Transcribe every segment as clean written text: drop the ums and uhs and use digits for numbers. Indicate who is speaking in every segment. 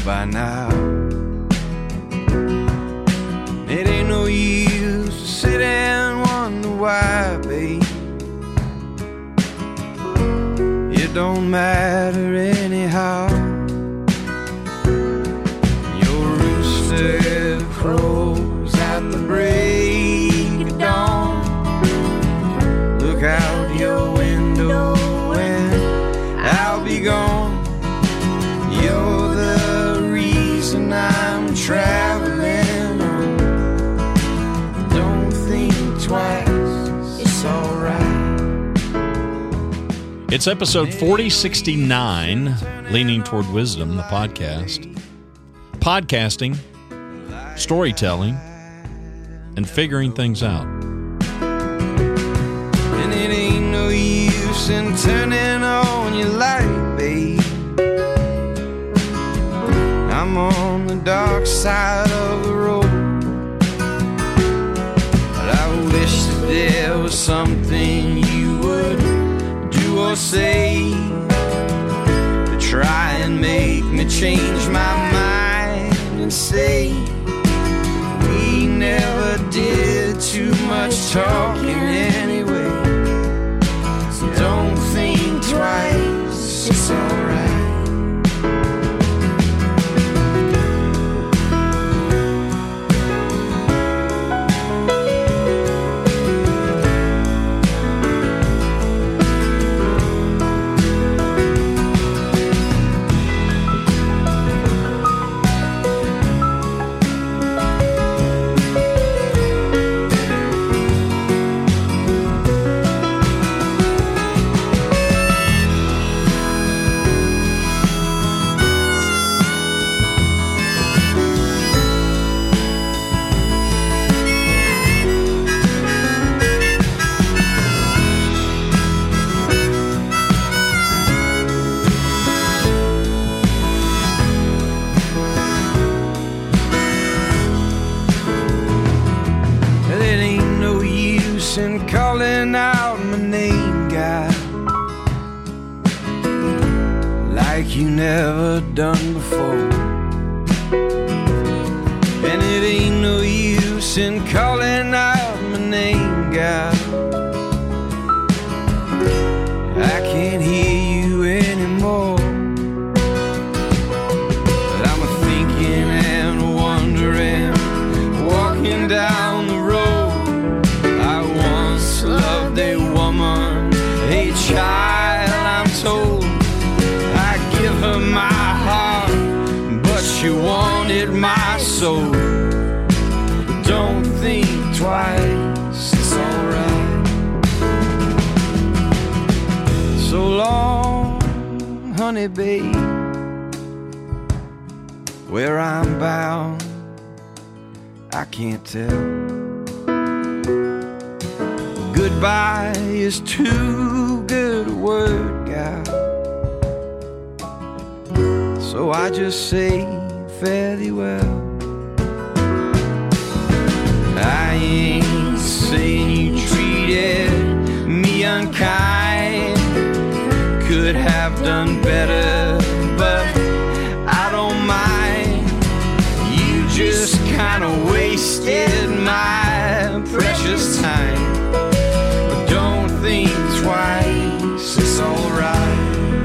Speaker 1: by now. It ain't no use to sit and wonder why, babe. It don't matter anyhow. Your rooster crows at the break of dawn. Look out your window and I'll be gone. You're the reason I'm traveling on. Don't think twice, it's alright.
Speaker 2: It's episode 4069, Leaning Toward Wisdom, the podcast. Podcasting, storytelling, and figuring things out.
Speaker 1: And it ain't no use in turning on your light, babe. I'm on the dark side of the road. But I wish that there was something you would do or say to try and make me change my mind and say we never did too much talking anyway. So don't think twice, it's alright. And calling out my name, God, like you never done before. And it ain't no use in calling out my name, God. I can't hear you anymore. But I'm thinking and wondering, walking down the road. Loved a woman, a child, I'm told. I give her my heart, but she wanted my soul. But don't think twice, it's alright. So long, honey babe, where I'm bound, I can't tell. Goodbye is too good a word, God. So I just say fare thee well. I ain't saying you treated me unkind. Could have done better, but I don't mind. You just kinda wasted my precious time. Don't think twice, it's alright.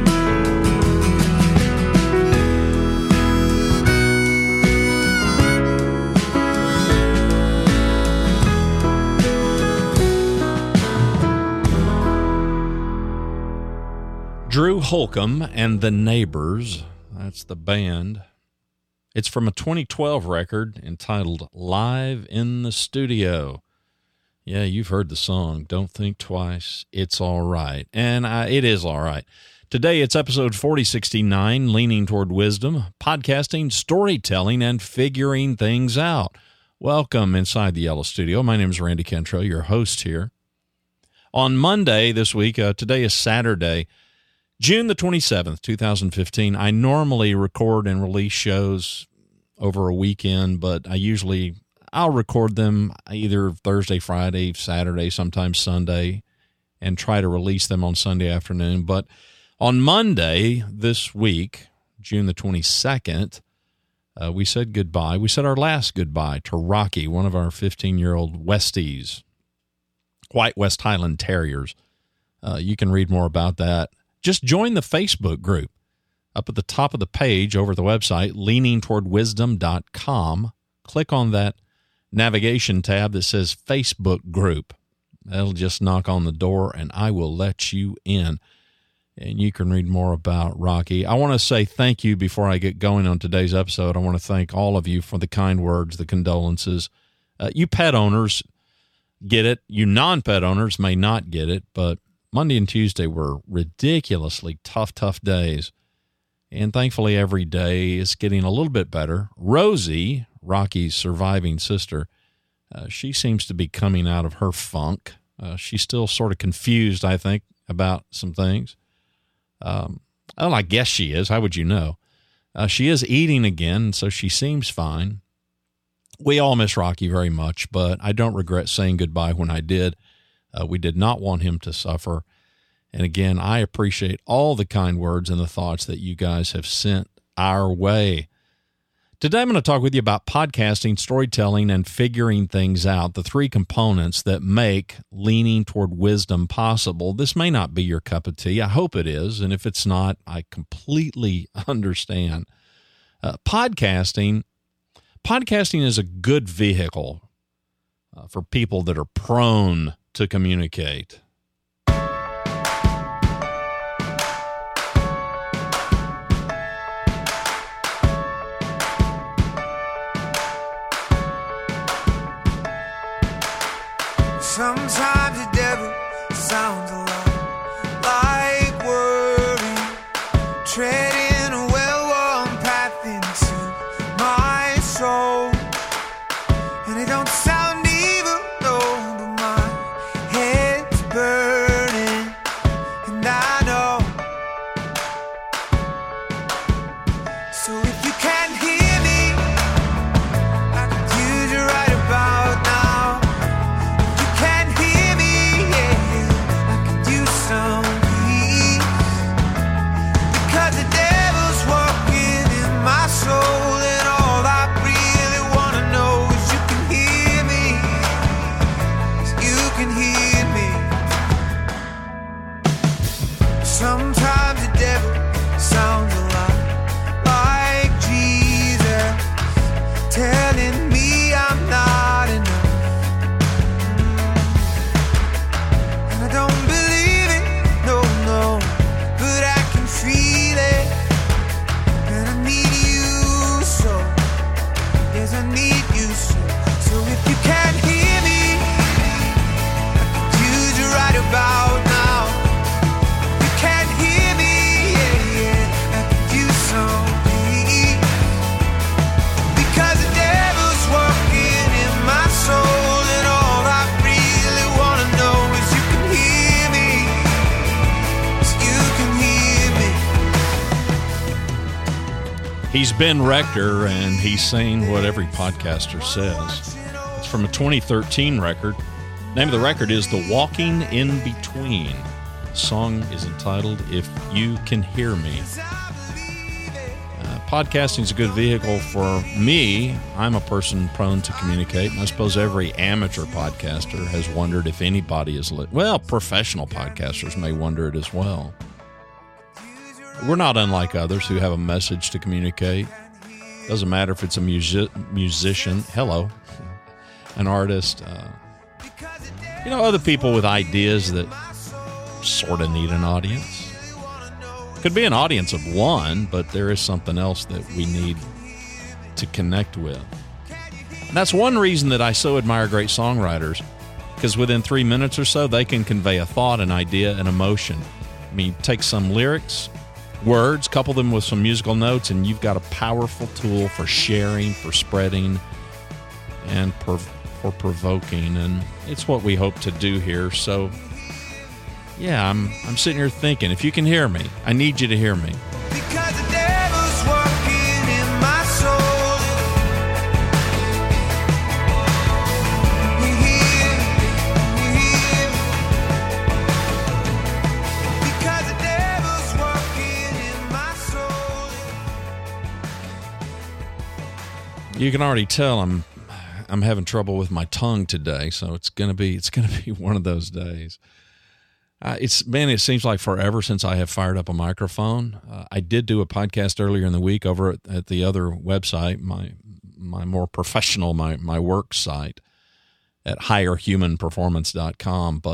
Speaker 2: Drew Holcomb and the Neighbors, that's the band. It's from a 2012 record entitled Live in the Studio. Yeah, you've heard the song, Don't Think Twice, It's All Right. And it is all right. Today, it's episode 4069, Leaning Toward Wisdom, podcasting, storytelling, and figuring things out. Welcome inside the Yellow Studio. My name is Randy Cantrell, your host here. On Monday this week, today is Saturday, June the 27th, 2015. I normally record and release shows over a weekend, but I'll record them either Thursday, Friday, Saturday, sometimes Sunday, and try to release them on Sunday afternoon. But on Monday this week, June the 22nd, we said goodbye. We said our last goodbye to Rocky, one of our 15-year-old Westies, White West Highland Terriers. You can read more about that. Just join the Facebook group. Up at the top of the page over at the website, leaningtowardwisdom.com, click on that navigation tab that says Facebook group. That'll just knock on the door, and I will let you in. And you can read more about Rocky. I want to say thank you before I get going on today's episode. I want to thank all of you for the kind words, the condolences. You pet owners get it. You non-pet owners may not get it, but Monday and Tuesday were ridiculously tough days. And thankfully, every day is getting a little bit better. Rosie, Rocky's surviving sister, she seems to be coming out of her funk. She's still sort of confused, I think, about some things. I guess she is. How would you know? She is eating again, so she seems fine. We all miss Rocky very much, but I don't regret saying goodbye when I did. We did not want him to suffer. And again, I appreciate all the kind words and the thoughts that you guys have sent our way. Today, I'm going to talk with you about podcasting, storytelling, and figuring things out, the three components that make leaning toward wisdom possible. This may not be your cup of tea. I hope it is. And if it's not, I completely understand. Podcasting is a good vehicle for people that are prone to communicate.
Speaker 1: Sometimes the devil sounds a lot like worry, treading a well-worn path into my soul. And it don't sound evil, no, but my head's burning, and I know. So if you can't hear me, I could use you right about now. Sometimes the devil sounds a lot like Jesus, telling me I'm not enough. And I don't believe it, no, but I can feel it. And I need you so, yes, I need you so. So if you can't hear me, I could use you right about now.
Speaker 2: He's Ben Rector, and he's saying what every podcaster says. It's from a 2013 record. The name of the record is The Walking in Between. The song is entitled If You Can Hear Me. Podcasting is a good vehicle for me. I'm a person prone to communicate, and I suppose every amateur podcaster has wondered if anybody is professional podcasters may wonder it as well. We're not unlike others who have a message to communicate. Doesn't matter if it's a musician, an artist, other people with ideas that sort of need an audience. Could be an audience of one, but there is something else that we need to connect with. And that's one reason that I so admire great songwriters, because within 3 minutes or so, they can convey a thought, an idea, an emotion. I mean, take some lyrics, words, couple them with some musical notes, and you've got a powerful tool for sharing, for spreading, and for provoking. And it's what we hope to do here. So, yeah, I'm sitting here thinking, if you can hear me, I need you to hear me.
Speaker 1: Because the devil's working in my soul. Because the devil's working in my soul.
Speaker 2: You can already tell I'm having trouble with my tongue today, so it's gonna be one of those days. It seems like forever since I have fired up a microphone. I did do a podcast earlier in the week over at the other website, my more professional, my work site at higherhumanperformance.com,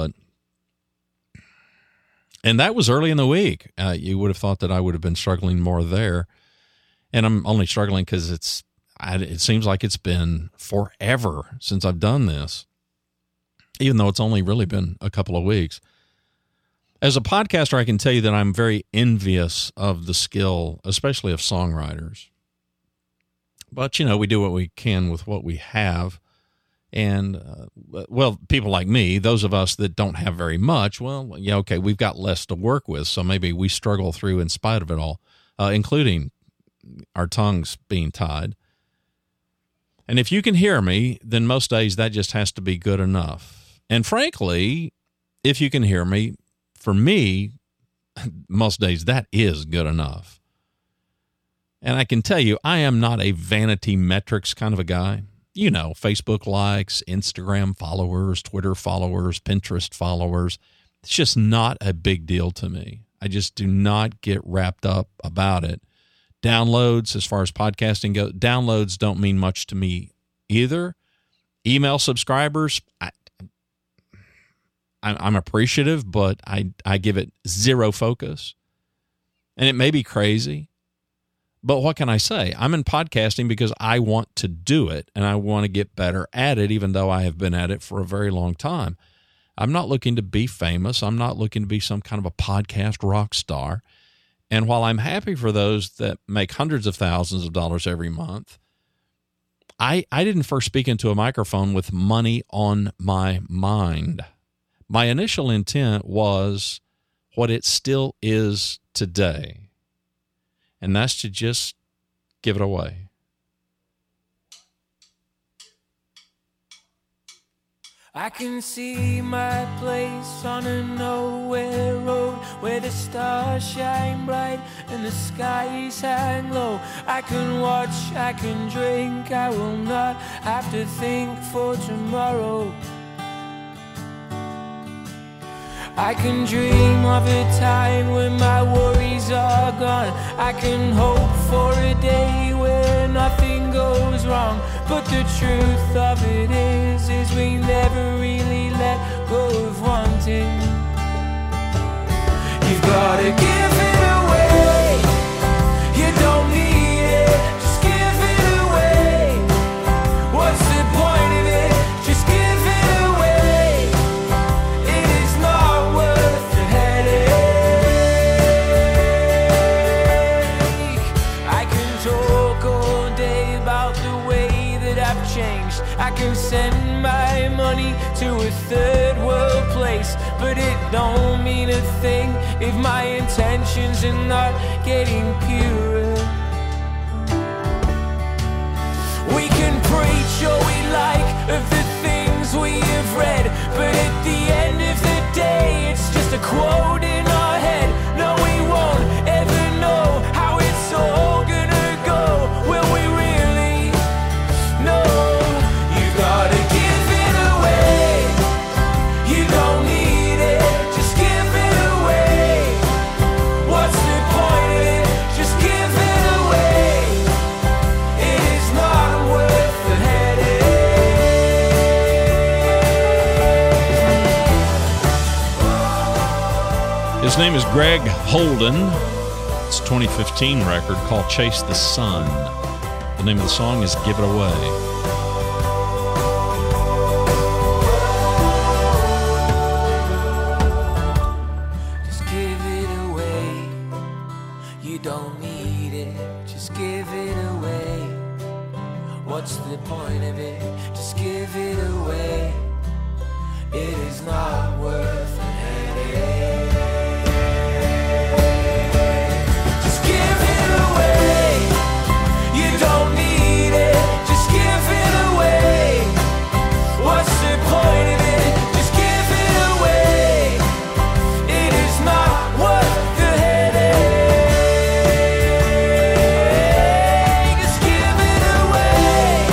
Speaker 2: and that was early in the week. You would have thought that I would have been struggling more there, and I'm only struggling because it seems like it's been forever since I've done this, even though it's only really been a couple of weeks. As a podcaster, I can tell you that I'm very envious of the skill, especially of songwriters. But, we do what we can with what we have. And, people like me, those of us that don't have very much, we've got less to work with. So maybe we struggle through in spite of it all, including our tongues being tied. And if you can hear me, then most days that just has to be good enough. And frankly, if you can hear me, for me, most days that is good enough. And I can tell you, I am not a vanity metrics kind of a guy. Facebook likes, Instagram followers, Twitter followers, Pinterest followers. It's just not a big deal to me. I just do not get wrapped up about it. Downloads, as far as podcasting goes, downloads don't mean much to me either. Email subscribers, I'm appreciative, but I give it zero focus. And it may be crazy, but what can I say? I'm in podcasting because I want to do it, and I want to get better at it, even though I have been at it for a very long time. I'm not looking to be famous. I'm not looking to be some kind of a podcast rock star. And while I'm happy for those that make hundreds of thousands of dollars every month, I didn't first speak into a microphone with money on my mind. My initial intent was what it still is today, and that's to just give it away.
Speaker 3: I can see my place on a nowhere road where the stars shine bright and the skies hang low. I can watch, I can drink, I will not have to think for tomorrow. I can dream of a time when my worries are gone. I can hope for a day where nothing goes wrong. But the truth of it is we never really let go of wanting. You've gotta give it away. You don't need it, just give it away. What's the point of it? Just give it away. It is not worth the headache. I can talk all day about the way that I've changed. I can send my money to a third world place, but it don't mean a thing if my intentions are not getting purer. We can preach all we like of the things we have read, but at the end of the day it's just a quote in our head. No, we won't ever know how it's all gonna go. Will we really know? You gotta give it away. You don't need it, just give it away. What's the point of it? Just give it away. It is not worth the headache.
Speaker 2: His name is Greg Holden. It's a 2015 record called Chase the Sun. The name of the song is Give It Away.
Speaker 3: Just give it away. You don't need it. Just give it away. What's the point of it? Just give it away. It is not worth the headache. Just give it away. You don't need it. Just give it away. What's the point of it? Just give it away. It is not worth the headache. Just give it away.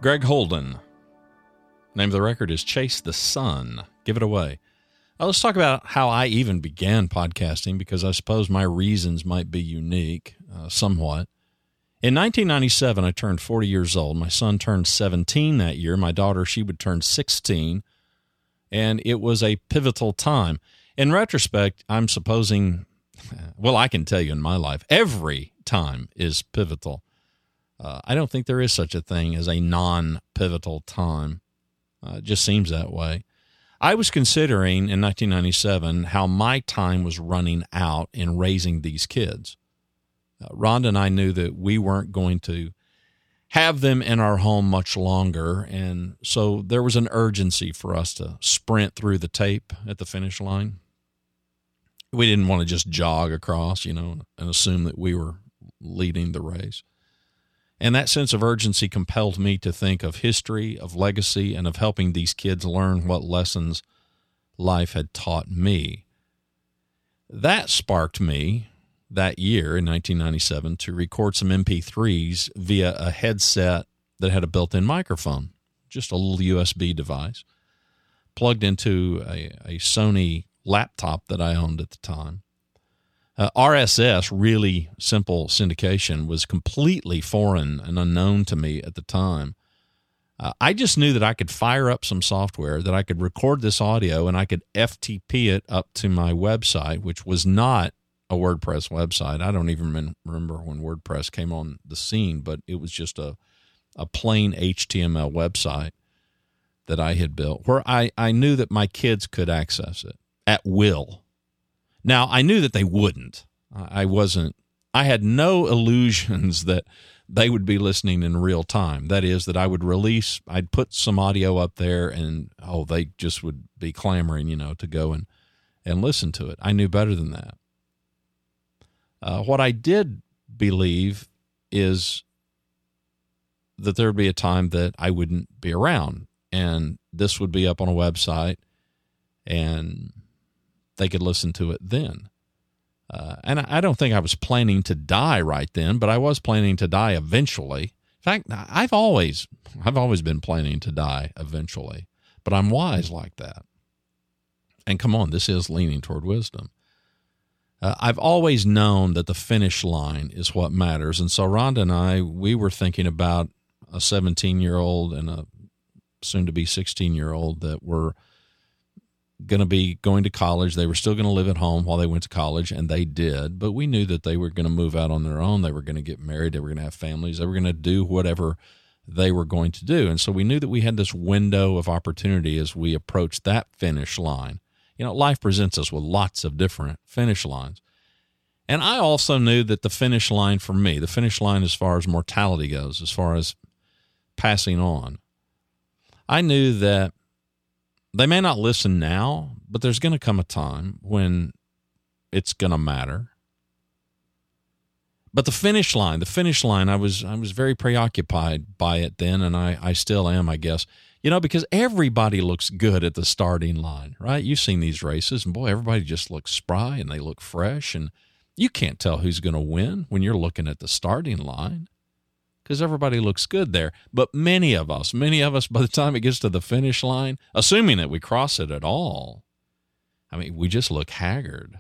Speaker 2: Greg Holden. Name of the record is Chase the Sun. Give it away. Now, let's talk about how I even began podcasting, because I suppose my reasons might be unique somewhat. In 1997, I turned 40 years old. My son turned 17 that year. My daughter, she would turn 16. And it was a pivotal time. In retrospect, I'm supposing, well, I can tell you in my life, every time is pivotal. I don't think there is such a thing as a non-pivotal time. It just seems that way. I was considering in 1997 how my time was running out in raising these kids. Rhonda and I knew that we weren't going to have them in our home much longer, and so there was an urgency for us to sprint through the tape at the finish line. We didn't want to just jog across, and assume that we were leading the race. And that sense of urgency compelled me to think of history, of legacy, and of helping these kids learn what lessons life had taught me. That sparked me that year in 1997 to record some MP3s via a headset that had a built-in microphone, just a little USB device, plugged into a Sony laptop that I owned at the time. RSS, really simple syndication, was completely foreign and unknown to me at the time. I just knew that I could fire up some software, that I could record this audio, and I could FTP it up to my website, which was not a WordPress website. I don't even remember when WordPress came on the scene, but it was just a plain HTML website that I had built, where I knew that my kids could access it at will. Now, I knew that they wouldn't. I had no illusions that they would be listening in real time. That is, that I'd put some audio up there and, they just would be clamoring, to go and listen to it. I knew better than that. What I did believe is that there would be a time that I wouldn't be around, and this would be up on a website, and they could listen to it then. And I don't think I was planning to die right then, but I was planning to die eventually. In fact, I've always been planning to die eventually, but I'm wise like that. And come on, this is leaning toward wisdom. I've always known that the finish line is what matters. And so Rhonda and I, we were thinking about a 17-year-old and a soon-to-be 16-year-old that were going to be going to college. They were still going to live at home while they went to college, and they did. But we knew that they were going to move out on their own. They were going to get married. They were going to have families. They were going to do whatever they were going to do. And so we knew that we had this window of opportunity as we approached that finish line. Life presents us with lots of different finish lines. And I also knew that the finish line for me, the finish line as far as mortality goes, as far as passing on, I knew that they may not listen now, but there's going to come a time when it's going to matter. But the finish line, I was very preoccupied by it then, and I still am, I guess. Because everybody looks good at the starting line, right? You've seen these races, and boy, everybody just looks spry and they look fresh, and you can't tell who's going to win when you're looking at the starting line because everybody looks good there. But many of us, by the time it gets to the finish line, assuming that we cross it at all, we just look haggard.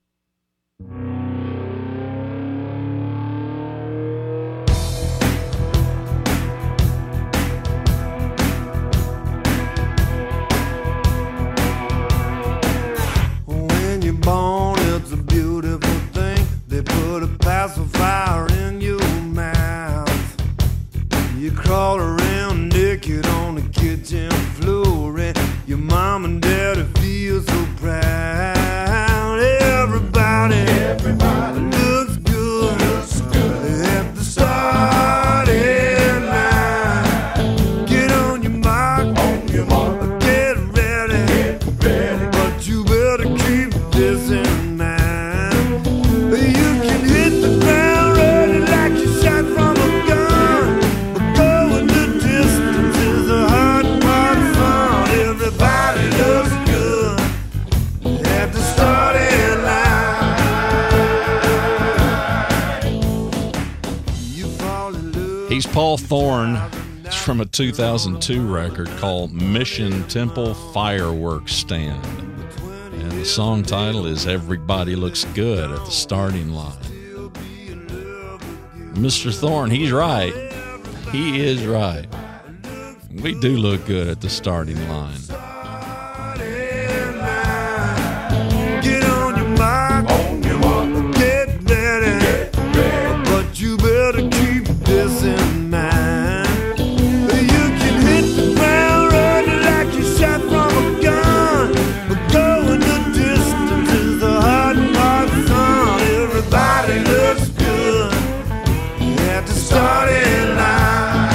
Speaker 4: Born, it's a beautiful thing. They put a pacifier in your mouth. You crawl around naked on the kitchen floor, and your mom and daddy feel so proud. Everybody looks good at the starting line. Get on your mark, get ready. But you better keep this in mind. You can hit the ground running like you shot from a gun, but going the distance is a hard fun. Everybody looks good at the starting line. You fall in love.
Speaker 2: He's Paul Thorne. It's from a 2002 record called Mission Temple Fireworks Stand. And the song title is Everybody Looks Good at the Starting Line. Mr. Thorne, he's right. He is right. We do look good at the starting line.
Speaker 4: Get on your mark, get ready, but you better keep this in mind. You can hit the ground running like you shot from a gun, but going the distance is the hard sun. Everybody looks good at the starting line.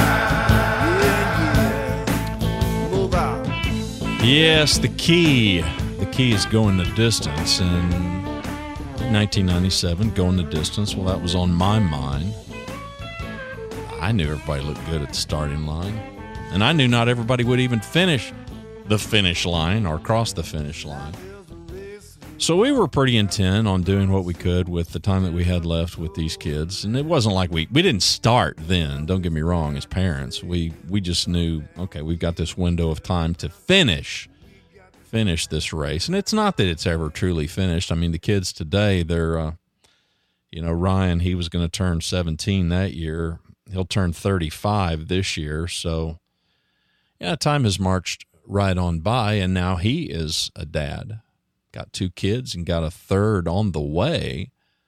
Speaker 4: Yeah, move out.
Speaker 2: Yes, the key. The key is going the distance. In 1997, going the distance, well, that was on my mind. I knew everybody looked good at the starting line. And I knew not everybody would even finish the finish line or cross the finish line. So we were pretty intent on doing what we could with the time that we had left with these kids. And it wasn't like we didn't start then, don't get me wrong, as parents. We just knew, okay, we've got this window of time to finish this race. And it's not that it's ever truly finished. I mean, the kids today, they're, Ryan, he was going to turn 17 that year. He'll turn 35 this year. So, yeah, time has marched right on by, and now he is a dad. Got 2 kids and got a third on the way.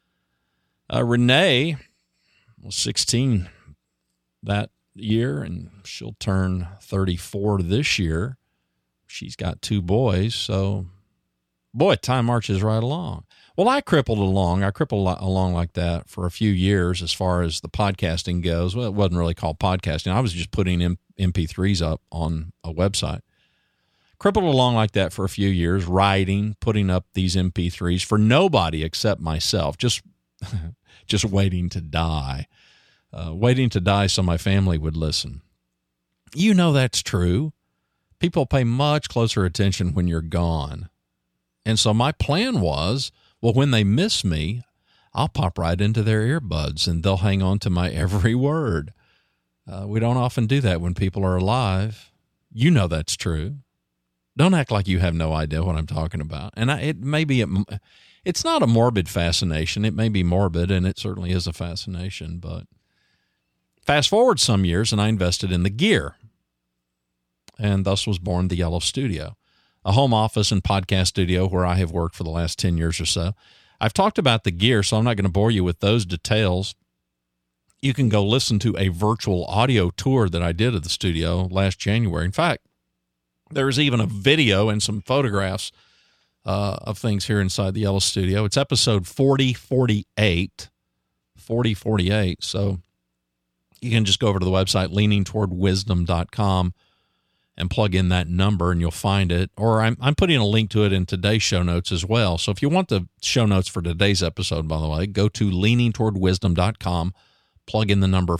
Speaker 2: Renee was 16 that year, and she'll turn 34 this year. She's got 2 boys, so, boy, time marches right along. Well, I crippled along like that for a few years as far as the podcasting goes. Well, it wasn't really called podcasting. I was just putting MP3s up on a website. Crippled along like that for a few years, writing, putting up these MP3s for nobody except myself, just waiting to die. Waiting to die so my family would listen. You know that's true. People pay much closer attention when you're gone. And so my plan was, well, when they miss me, I'll pop right into their earbuds and they'll hang on to my every word. We don't often do that when people are alive. You know that's true. Don't act like you have no idea what I'm talking about. And it's not a morbid fascination. It may be morbid, and it certainly is a fascination. But fast forward some years, and I invested in the gear. And thus was born the Yellow Studio, a home office and podcast studio where I have worked for the last 10 years or so. I've talked about the gear, so I'm not going to bore you with those details. You can go listen to a virtual audio tour that I did of the studio last January. In fact, there's even a video and some photographs of things here inside the Yellow Studio. It's episode 4048. So you can just go over to the website, leaningtowardwisdom.com, and plug in that number, and you'll find it. Or I'm putting a link to it in today's show notes as well. So if you want the show notes for today's episode, by the way, go to leaningtowardwisdom.com, plug in the number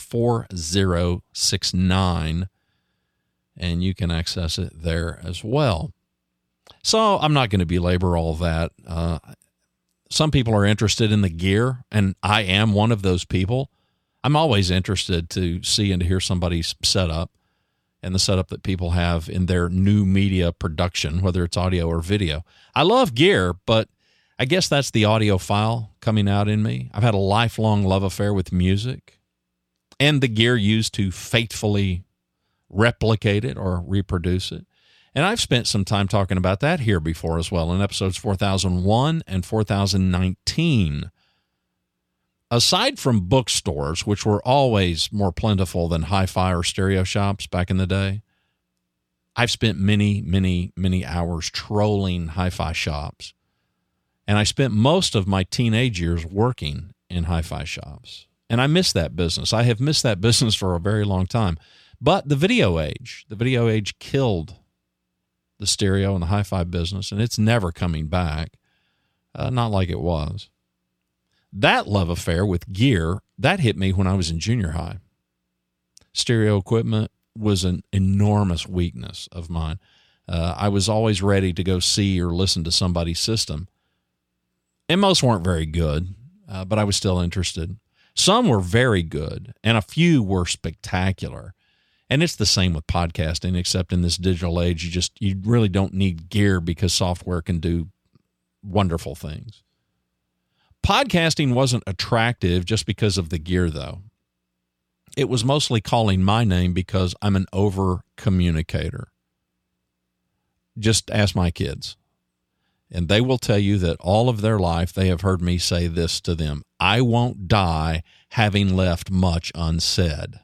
Speaker 2: 4069, and you can access it there as well. So I'm not going to belabor all that. Some people are interested in the gear, and I am one of those people. I'm always interested to see and to hear somebody's setup and the setup that people have in their new media production, whether it's audio or video. I love gear, but I guess that's the audiophile coming out in me. I've had a lifelong love affair with music and the gear used to faithfully replicate it or reproduce it. And I've spent some time talking about that here before as well in episodes 4001 and 4019. Aside from bookstores, which were always more plentiful than hi-fi or stereo shops back in the day, I've spent many, many, many hours trolling hi-fi shops. And I spent most of my teenage years working in hi-fi shops. And I miss that business. I have missed that business for a very long time. But the video age killed the stereo and the hi-fi business, and it's never coming back, not like it was. That love affair with gear, that hit me when I was in junior high. Stereo equipment was an enormous weakness of mine. I was always ready to go see or listen to somebody's system. And most weren't very good, but I was still interested. Some were very good, and a few were spectacular. And it's the same with podcasting, except in this digital age, you really don't need gear because software can do wonderful things. Podcasting wasn't attractive just because of the gear, though. It was mostly calling my name because I'm an over-communicator. Just ask my kids. And they will tell you that all of their life they have heard me say this to them: I won't die having left much unsaid.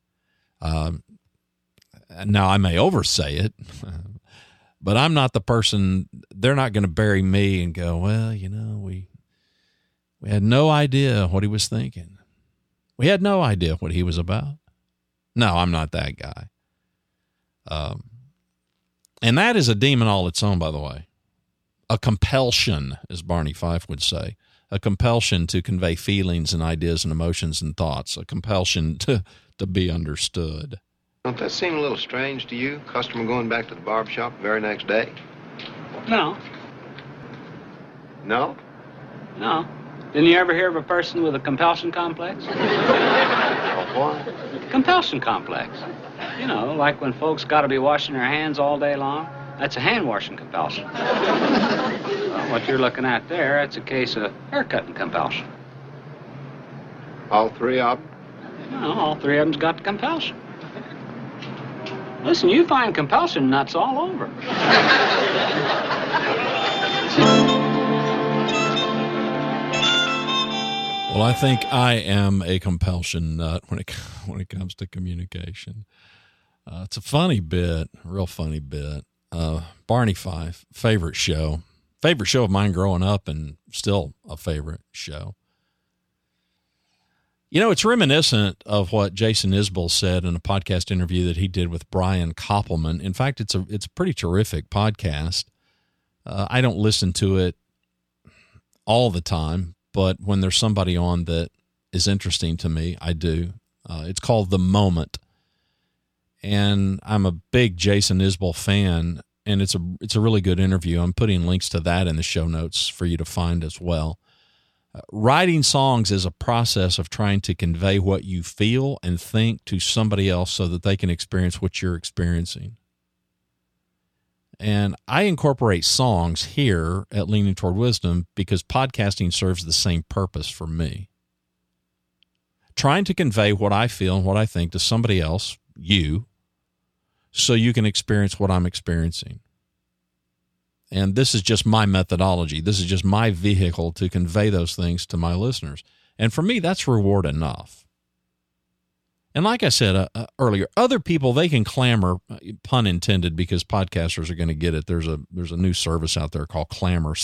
Speaker 2: Now, I may oversay it, but I'm not the person. They're not going to bury me and go, well, you know, we had no idea what he was thinking. We had no idea what he was about. No, I'm not that guy. And that is a demon all its own, by the way. A compulsion, as Barney Fife would say. A compulsion to convey feelings and ideas and emotions and thoughts. A compulsion to be understood.
Speaker 5: Don't that seem a little strange to you? Customer going back to the barber shop the very next day?
Speaker 6: No.
Speaker 5: No?
Speaker 6: No. Didn't you ever hear of a person with a compulsion complex?
Speaker 5: What?
Speaker 6: Compulsion complex. You know, like when folks got to be washing their hands all day long. That's a hand-washing compulsion. Well, what you're looking at there, that's a case of haircutting compulsion.
Speaker 5: All three of them?
Speaker 6: No, all three of them's got compulsion. Listen, you find compulsion nuts all over.
Speaker 2: Well, I think I am a compulsion nut when it comes to communication. It's a funny bit, a real funny bit. Barney Fife, favorite show of mine growing up, and still a favorite show. You know, it's reminiscent of what Jason Isbell said in a podcast interview that he did with Brian Koppelman. In fact, it's a pretty terrific podcast. I don't listen to it all the time, but when there's somebody on that is interesting to me, I do. It's called The Moment. And I'm a big Jason Isbell fan, and it's a really good interview. I'm putting links to that in the show notes for you to find as well. Writing songs is a process of trying to convey what you feel and think to somebody else so that they can experience what you're experiencing. And I incorporate songs here at Leaning Toward Wisdom because podcasting serves the same purpose for me. Trying to convey what I feel and what I think to somebody else, you, so you can experience what I'm experiencing. And this is just my methodology. This is just my vehicle to convey those things to my listeners. And for me, that's reward enough. And like I said earlier, other people, they can clamor, pun intended, because podcasters are going to get it. There's a new service out there called Clammr,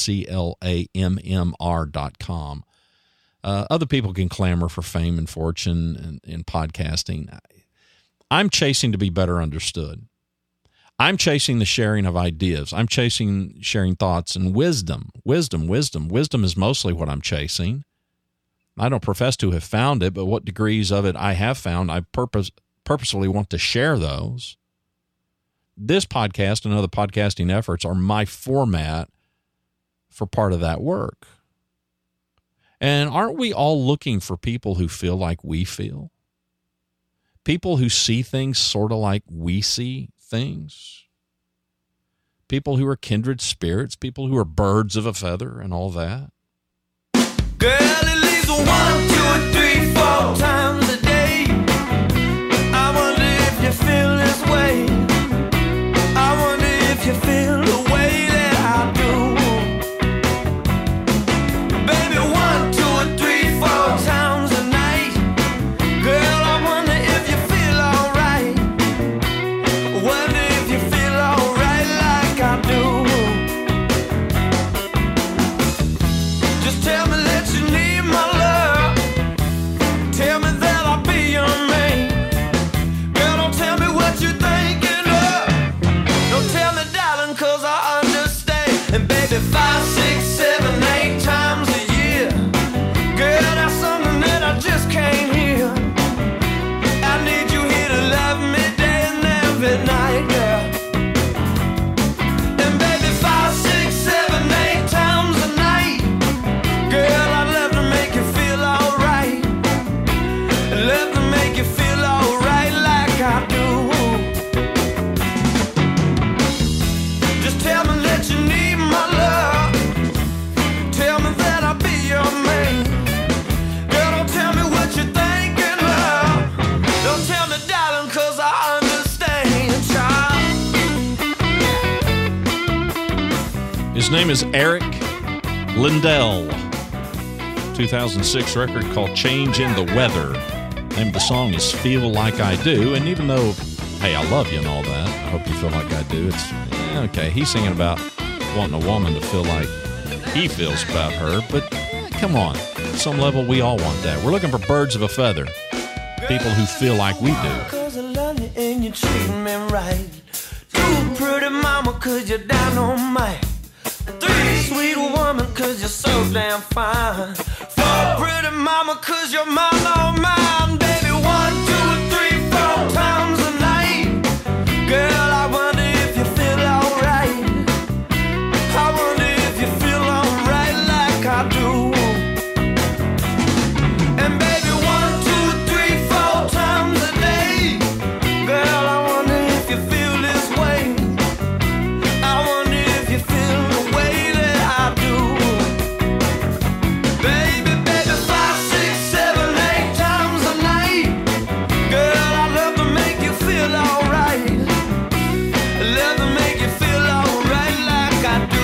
Speaker 2: CLAMMR.com. Other people can clamor for fame and fortune in podcasting. I'm chasing to be better understood. I'm chasing the sharing of ideas. I'm chasing sharing thoughts and wisdom. Wisdom is mostly what I'm chasing. I don't profess to have found it, but what degrees of it I have found, I purposefully want to share those. This podcast and other podcasting efforts are my format for part of that work. And aren't we all looking for people who feel like we feel? People who see things sort of like we see things. People who are kindred spirits, people who are birds of a feather and all that.
Speaker 3: Girl, it leaves 1, 2, 3, 4 times a day. I wonder if you feel this way. I wonder if you feel the way that I do. Baby, 1, 2, 3, 4 times a night. Girl, I wonder if you feel alright. Wonder if you feel alright like I do. Just tell me that you need my love. Tell me
Speaker 2: His name is Eric Lindell. 2006 record called Change in the Weather. The name of the song is Feel Like I Do. And even though, hey, I love you and all that, I hope you feel like I do, it's, okay, he's singing about wanting a woman to feel like he feels about her. But come on, at some level, we all want that. We're looking for birds of a feather. People who feel like we do.
Speaker 7: 'Cause I love you and you treat me right. 2 pretty mama 'cause you're down on my. 3 sweet woman 'cause you're so damn fine. 4 pretty mama 'cause you're mine, oh mine. Baby, 1, 2, 3, 4 times a night. Girl, I wonder if you feel alright. I wonder if you feel alright like I do. And baby, 1, 2, 3, 4 times a day. Girl, I wonder if you feel this way. I wonder if you feel the way that I do. Baby, baby, 5, 6, 7, 8 times a night. Girl, I love to make you feel alright. I love to make you feel alright like I do.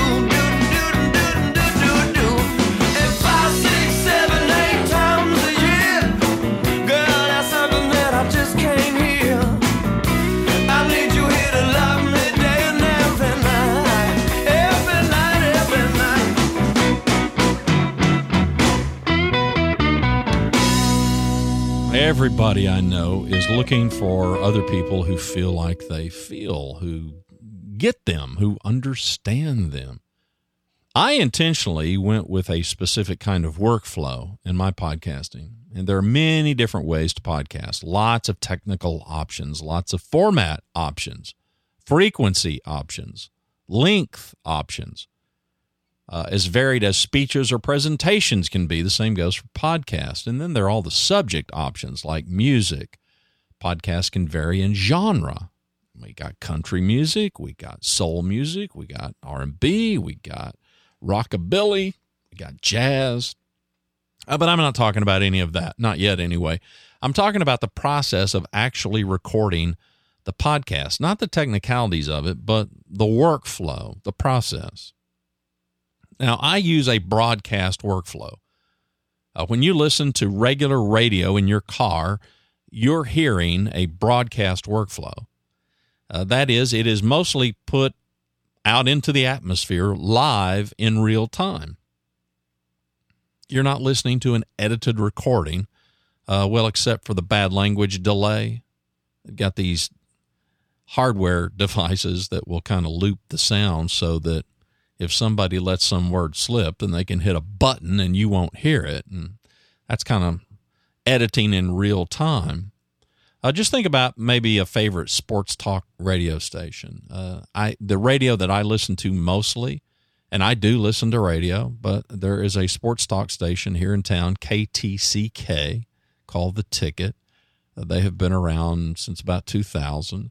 Speaker 7: And 5, 6, 7, 8 times a year. Girl, that's something that I just can't hear. I need you here to love me day and every night. Every night, every night.
Speaker 2: Everybody I know is looking for other people who feel like they feel, who get them, who understand them. I intentionally went with a specific kind of workflow in my podcasting, and there are many different ways to podcast, lots of technical options, lots of format options, frequency options, length options. As varied as speeches or presentations can be, the same goes for podcasts. And then there are all the subject options like music. Podcasts can vary in genre. We got country music, we got soul music, we got R&B, we got rockabilly, we got jazz. But I'm not talking about any of that, not yet anyway. I'm talking about the process of actually recording the podcast, not the technicalities of it, but the workflow, the process. Now, I use a broadcast workflow. When you listen to regular radio in your car, you're hearing a broadcast workflow. That is, it is mostly put out into the atmosphere live in real time. You're not listening to an edited recording, well, except for the bad language delay. They've got these hardware devices that will kind of loop the sound so that if somebody lets some word slip, then they can hit a button and you won't hear it. And that's kind of editing in real time. Just think about maybe a favorite sports talk radio station. The radio that I listen to mostly, and I do listen to radio, but there is a sports talk station here in town, KTCK, called The Ticket. They have been around since about 2000.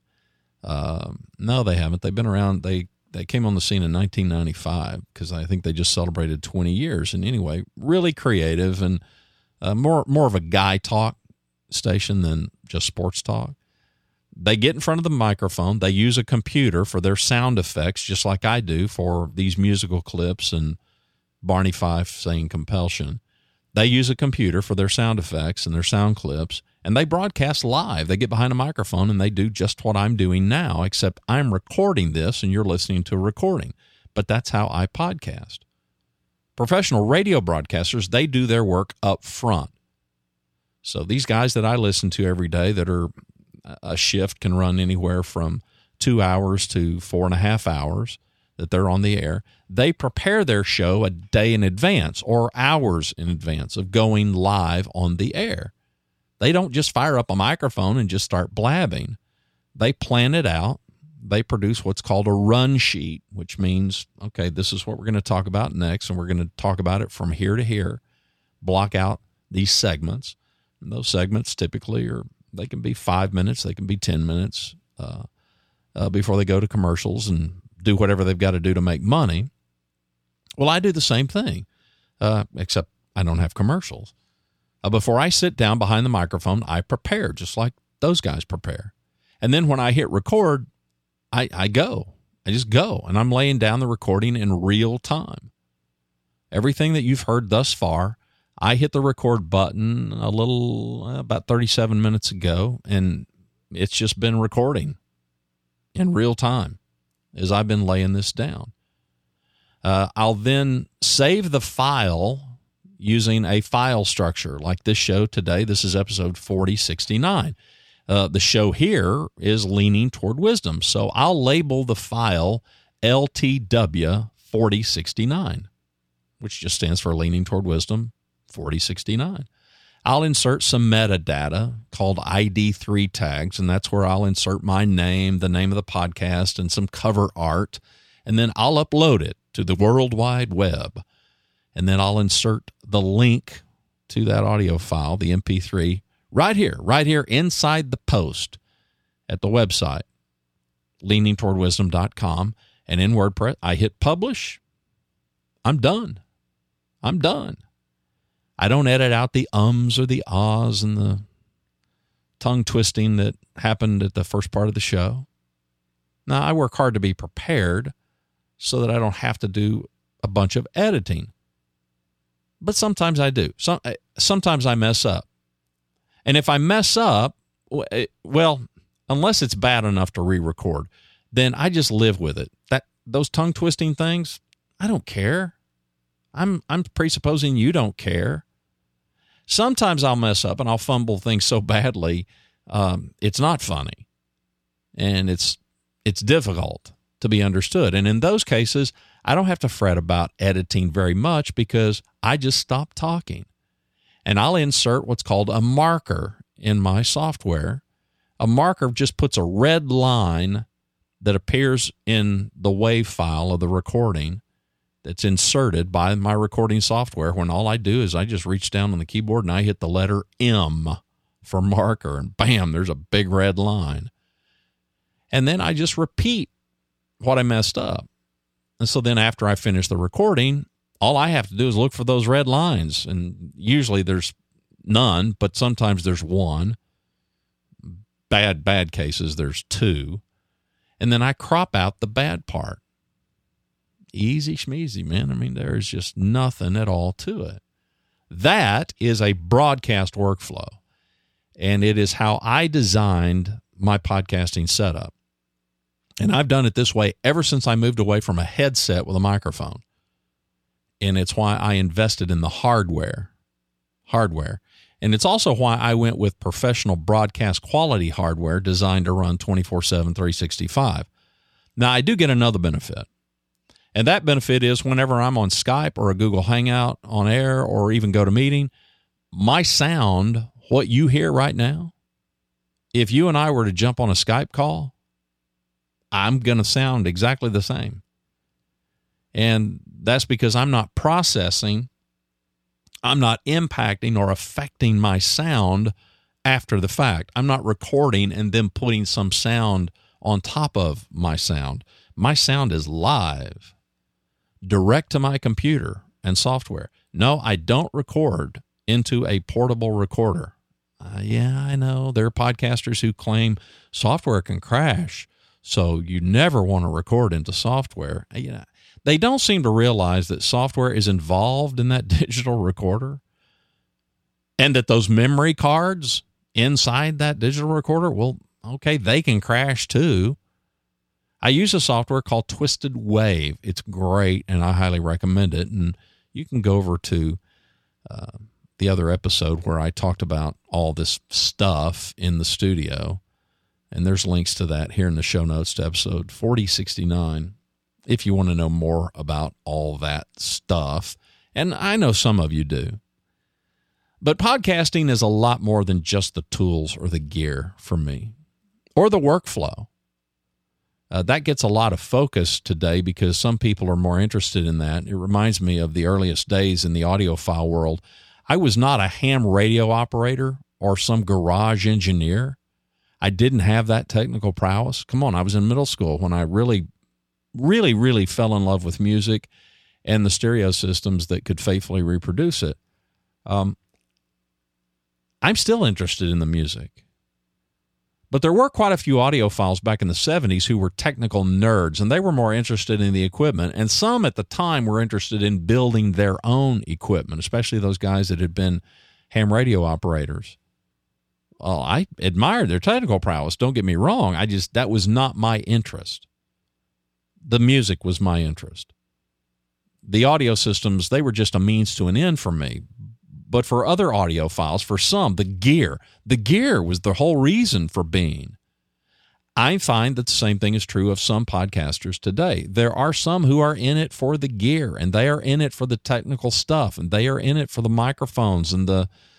Speaker 2: No, they haven't. They've been around. They came on the scene in 1995 because I think they just celebrated 20 years. And anyway, really creative and more of a guy talk station than just sports talk. They get in front of the microphone. They use a computer for their sound effects, just like I do for these musical clips and Barney Fife saying Compulsion. They use a computer for their sound effects and their sound clips, and they broadcast live. They get behind a microphone and they do just what I'm doing now, except I'm recording this and you're listening to a recording. But that's how I podcast. Professional radio broadcasters, they do their work up front. So these guys that I listen to every day that are a shift can run anywhere from 2 hours to 4.5 hours that they're on the air. They prepare their show a day in advance or hours in advance of going live on the air. They don't just fire up a microphone and just start blabbing. They plan it out. They produce what's called a run sheet, which means, okay, this is what we're going to talk about next, and we're going to talk about it from here to here, block out these segments. And those segments typically they can be 5 minutes, they can be 10 minutes before they go to commercials and do whatever they've got to do to make money. Well, I do the same thing, except I don't have commercials. Before I sit down behind the microphone, I prepare just like those guys prepare. And then when I hit record, I go. I just go, and I'm laying down the recording in real time. Everything that you've heard thus far, I hit the record button about 37 minutes ago, and it's just been recording in real time as I've been laying this down. I'll then save the file using a file structure like this show today. This is episode 4069. The show here is Leaning Toward Wisdom. So I'll label the file LTW 4069, which just stands for Leaning Toward Wisdom 4069. I'll insert some metadata called ID3 tags, and that's where I'll insert my name, the name of the podcast, and some cover art, and then I'll upload it to the World Wide Web, and then I'll insert the link to that audio file, the MP3, right here inside the post at the website, leaningtowardwisdom.com, and in WordPress, I hit publish. I'm done. I don't edit out the ums or the ahs and the tongue twisting that happened at the first part of the show. Now, I work hard to be prepared so that I don't have to do a bunch of editing. But sometimes I do. Sometimes I mess up. And if I mess up, well, unless it's bad enough to re-record, then I just live with it. Those tongue twisting things, I don't care. I'm presupposing you don't care. Sometimes I'll mess up and I'll fumble things so badly, it's not funny, and it's difficult to be understood. And in those cases, I don't have to fret about editing very much because I just stop talking. And I'll insert what's called a marker in my software. A marker just puts a red line that appears in the WAV file of the recording that's inserted by my recording software, when all I do is I just reach down on the keyboard and I hit the letter M for marker, and bam, there's a big red line. And then I just repeat what I messed up. And so then after I finish the recording, all I have to do is look for those red lines. And usually there's none, but sometimes there's one. Bad cases, there's two. And then I crop out the bad part. Easy schmeezy, man. I mean, there's just nothing at all to it. That is a broadcast workflow. And it is how I designed my podcasting setup. And I've done it this way ever since I moved away from a headset with a microphone. And it's why I invested in the hardware. And it's also why I went with professional broadcast quality hardware designed to run 24/7, 365. Now, I do get another benefit. And that benefit is whenever I'm on Skype or a Google Hangout on air or even GoToMeeting, my sound, what you hear right now, if you and I were to jump on a Skype call, I'm going to sound exactly the same. And that's because I'm not processing, I'm not impacting or affecting my sound after the fact. I'm not recording and then putting some sound on top of my sound. My sound is live, direct to my computer and software. No, I don't record into a portable recorder. Yeah, I know. There are podcasters who claim software can crash, so you never want to record into software. They don't seem to realize that software is involved in that digital recorder, and that those memory cards inside that digital recorder, well, okay, they can crash too. I use a software called Twisted Wave. It's great, and I highly recommend it. And you can go over to the other episode where I talked about all this stuff in the studio, and there's links to that here in the show notes to episode 4069 if you want to know more about all that stuff. And I know some of you do. But podcasting is a lot more than just the tools or the gear for me, or the workflow. That gets a lot of focus today because some people are more interested in that. It reminds me of the earliest days in the audiophile world. I was not a ham radio operator or some garage engineer. I didn't have that technical prowess. Come on, I was in middle school when I really fell in love with music and the stereo systems that could faithfully reproduce it. I'm still interested in the music. But there were quite a few audiophiles back in the 70s who were technical nerds, and they were more interested in the equipment. And some at the time were interested in building their own equipment, especially those guys that had been ham radio operators. Well, I admired their technical prowess. Don't get me wrong. That was not my interest. The music was my interest. The audio systems, they were just a means to an end for me. But for other audiophiles, for some, the gear was the whole reason for being. I find that the same thing is true of some podcasters today. There are some who are in it for the gear, and they are in it for the technical stuff, and they are in it for the microphones and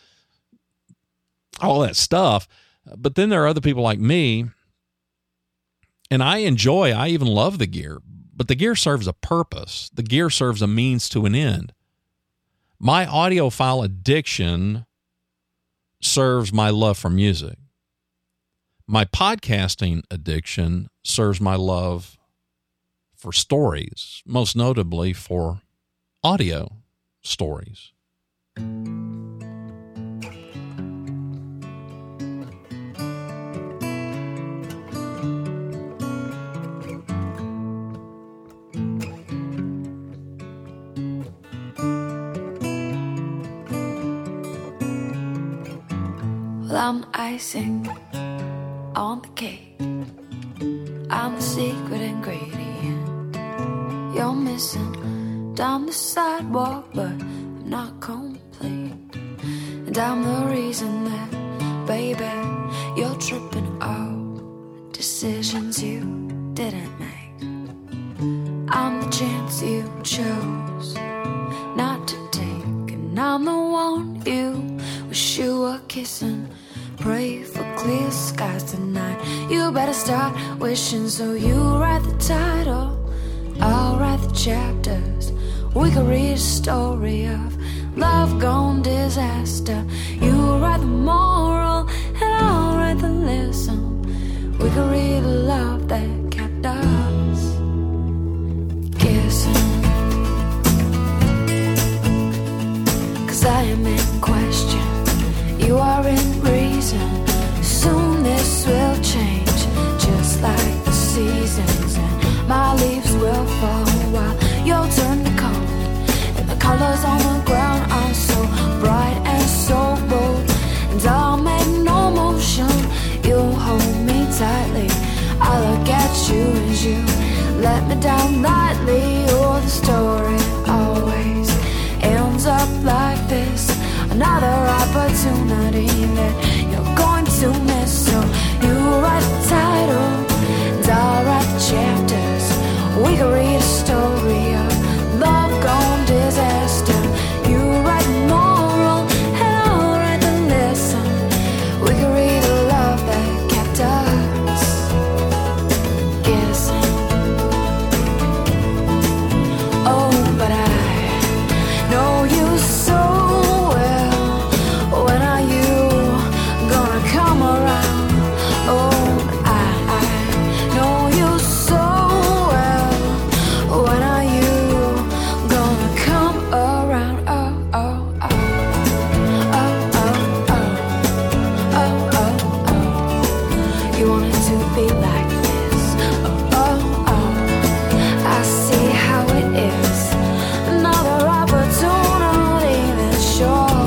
Speaker 2: all that stuff. But then there are other people like me, and I even love the gear, but the gear serves a purpose. The gear serves a means to an end. My audiophile addiction serves my love for music. My podcasting addiction serves my love for stories, most notably for audio stories.
Speaker 8: I'm the icing on the cake. I'm the secret ingredient you're missing down the sidewalk, but I'm not complete. And I'm the reason that, baby, you're tripping out decisions you didn't make. I'm the chance you chose not to take, and I'm the one you wish you were kissing. Pray for clear skies tonight. You better start wishing. So you write the title, I'll write the chapters. We could read a story of love gone disaster. You write the moral and I'll write the lesson. We could read a love that kept us kissing. 'Cause I am in question, you are in reason. Soon this will change, just like the seasons, and my leaves will fall while your turn to come. And the colors on the ground are so bright and so bold, and I'll make no motion. You'll hold me tightly. I look at you as you let me down lightly. Oh, the story always ends up like this. Another opportunity that you're going to miss. So you write the title and I'll write the chapters. We can read a story of love gone disaster. You write the moral and I'll write the lesson. We can read a love that kept us guessing. Oh, but I know you so well. When are you gonna come around? Oh, I know you so well. When are you gonna come around? Oh, oh, oh. Oh, oh, oh. Oh, oh, oh. You want it to be like this. Oh, oh, oh. I see how it is. Another opportunity that sure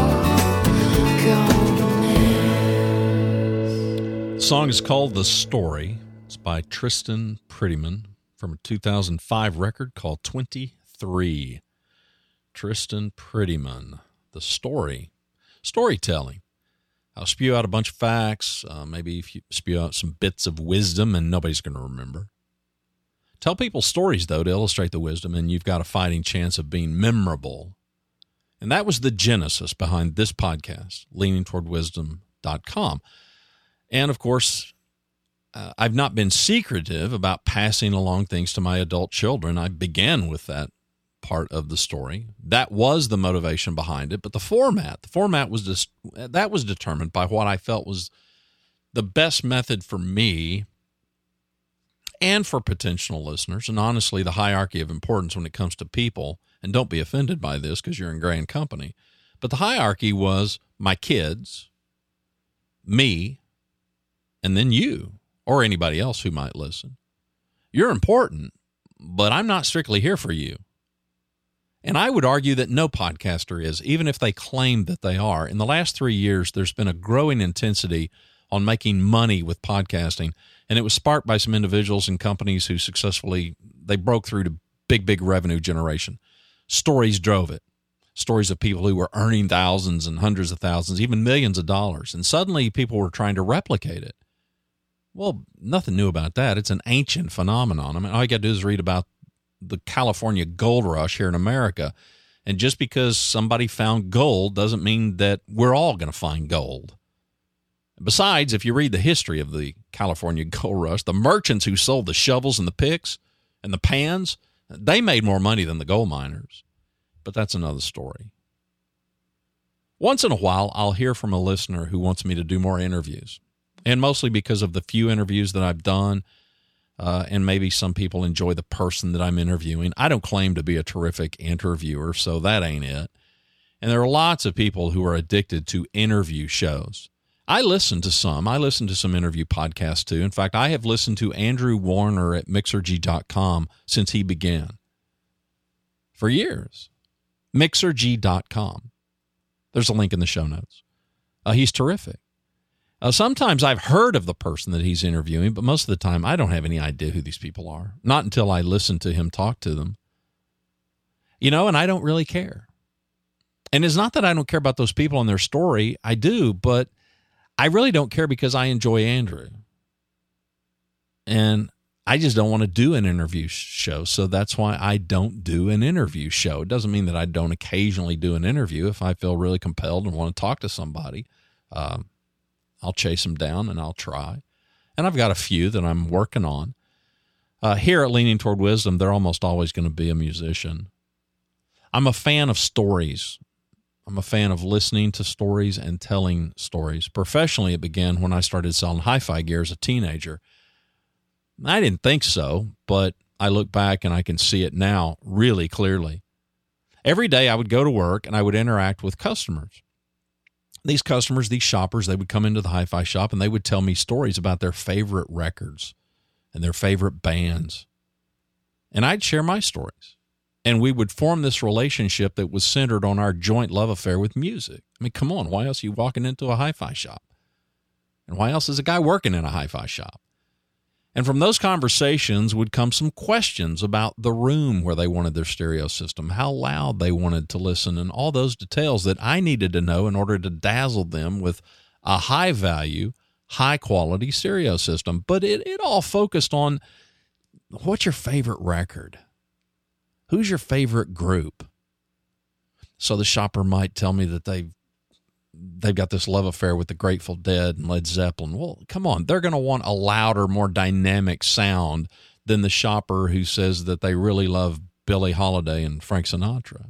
Speaker 2: The song is called The Story. It's by Tristan Prettyman from a 2005 record called 23. Tristan Prettyman, The Story. Storytelling. I'll spew out a bunch of facts, maybe if you spew out some bits of wisdom, and nobody's going to remember. Tell people stories, though, to illustrate the wisdom, and you've got a fighting chance of being memorable. And that was the genesis behind this podcast, leaningtowardwisdom.com. And, of course, I've not been secretive about passing along things to my adult children. I began with that part of the story. That was the motivation behind it. But the format was that was determined by what I felt was the best method for me and for potential listeners. And honestly, the hierarchy of importance when it comes to people, and don't be offended by this because you're in grand company, but the hierarchy was my kids, me, and then you, or anybody else who might listen. You're important, but I'm not strictly here for you. And I would argue that no podcaster is, even if they claim that they are. In the last 3 years, there's been a growing intensity on making money with podcasting, and it was sparked by some individuals and companies who they broke through to big revenue generation. Stories drove it. Stories of people who were earning thousands and hundreds of thousands, even millions of dollars. And suddenly people were trying to replicate it. Well, nothing new about that. It's an ancient phenomenon. I mean, all you got to do is read about the California gold rush here in America. And just because somebody found gold doesn't mean that we're all going to find gold. Besides, if you read the history of the California gold rush, the merchants who sold the shovels and the picks and the pans, they made more money than the gold miners. But that's another story. Once in a while, I'll hear from a listener who wants me to do more interviews, and mostly because of the few interviews that I've done, and maybe some people enjoy the person that I'm interviewing. I don't claim to be a terrific interviewer, so that ain't it. And there are lots of people who are addicted to interview shows. I listen to some. I listen to some interview podcasts, too. In fact, I have listened to Andrew Warner at Mixergy.com since he began. For years. Mixergy.com. There's a link in the show notes. He's terrific. Sometimes I've heard of the person that he's interviewing, but most of the time I don't have any idea who these people are. Not until I listen to him talk to them. And I don't really care. And it's not that I don't care about those people and their story. I do, but I really don't care because I enjoy Andrew. And I just don't want to do an interview show, so that's why I don't do an interview show. It doesn't mean that I don't occasionally do an interview. If I feel really compelled and want to talk to somebody, I'll chase them down and I'll try. And I've got a few that I'm working on. Here at Leaning Toward Wisdom, they're almost always going to be a musician. I'm a fan of stories. I'm a fan of listening to stories and telling stories. Professionally, it began when I started selling hi-fi gear as a teenager. I didn't think so, but I look back and I can see it now really clearly. Every day I would go to work and I would interact with customers. These customers, these shoppers, they would come into the hi-fi shop and they would tell me stories about their favorite records and their favorite bands. And I'd share my stories. And we would form this relationship that was centered on our joint love affair with music. I mean, come on, why else are you walking into a hi-fi shop? And why else is a guy working in a hi-fi shop? And from those conversations would come some questions about the room where they wanted their stereo system, how loud they wanted to listen, and all those details that I needed to know in order to dazzle them with a high-value, high-quality stereo system. But it all focused on, what's your favorite record? Who's your favorite group? So the shopper might tell me that they've got this love affair with the Grateful Dead and Led Zeppelin. Well, come on. They're going to want a louder, more dynamic sound than the shopper who says that they really love Billie Holiday and Frank Sinatra.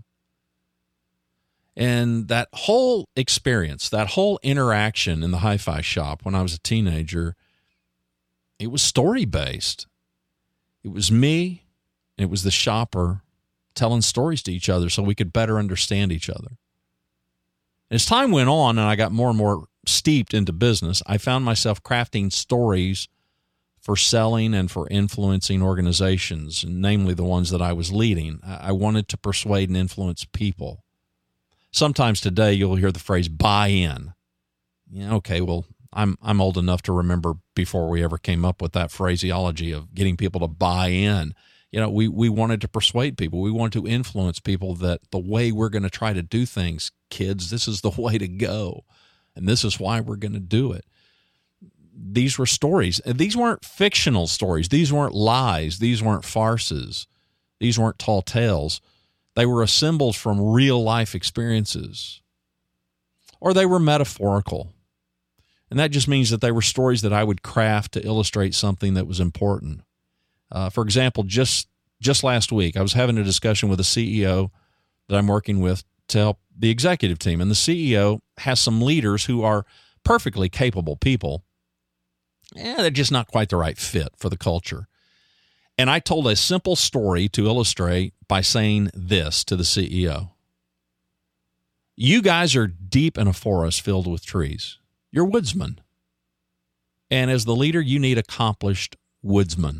Speaker 2: And that whole experience, that whole interaction in the hi-fi shop when I was a teenager, it was story-based. It was me, and it was the shopper telling stories to each other so we could better understand each other. As time went on and I got more and more steeped into business, I found myself crafting stories for selling and for influencing organizations, namely the ones that I was leading. I wanted to persuade and influence people. Sometimes today you'll hear the phrase buy in. Yeah, okay, well, I'm old enough to remember before we ever came up with that phraseology of getting people to buy in. We wanted to persuade people. We wanted to influence people that the way we're going to try to do things, kids, this is the way to go. And this is why we're going to do it. These were stories. These weren't fictional stories. These weren't lies. These weren't farces. These weren't tall tales. They were assembled from real life experiences. Or they were metaphorical. And that just means that they were stories that I would craft to illustrate something that was important. For example, just last week, I was having a discussion with a CEO that I'm working with to help the executive team. And the CEO has some leaders who are perfectly capable people. They're just not quite the right fit for the culture. And I told a simple story to illustrate by saying this to the CEO. You guys are deep in a forest filled with trees. You're woodsmen. And as the leader, you need accomplished woodsmen.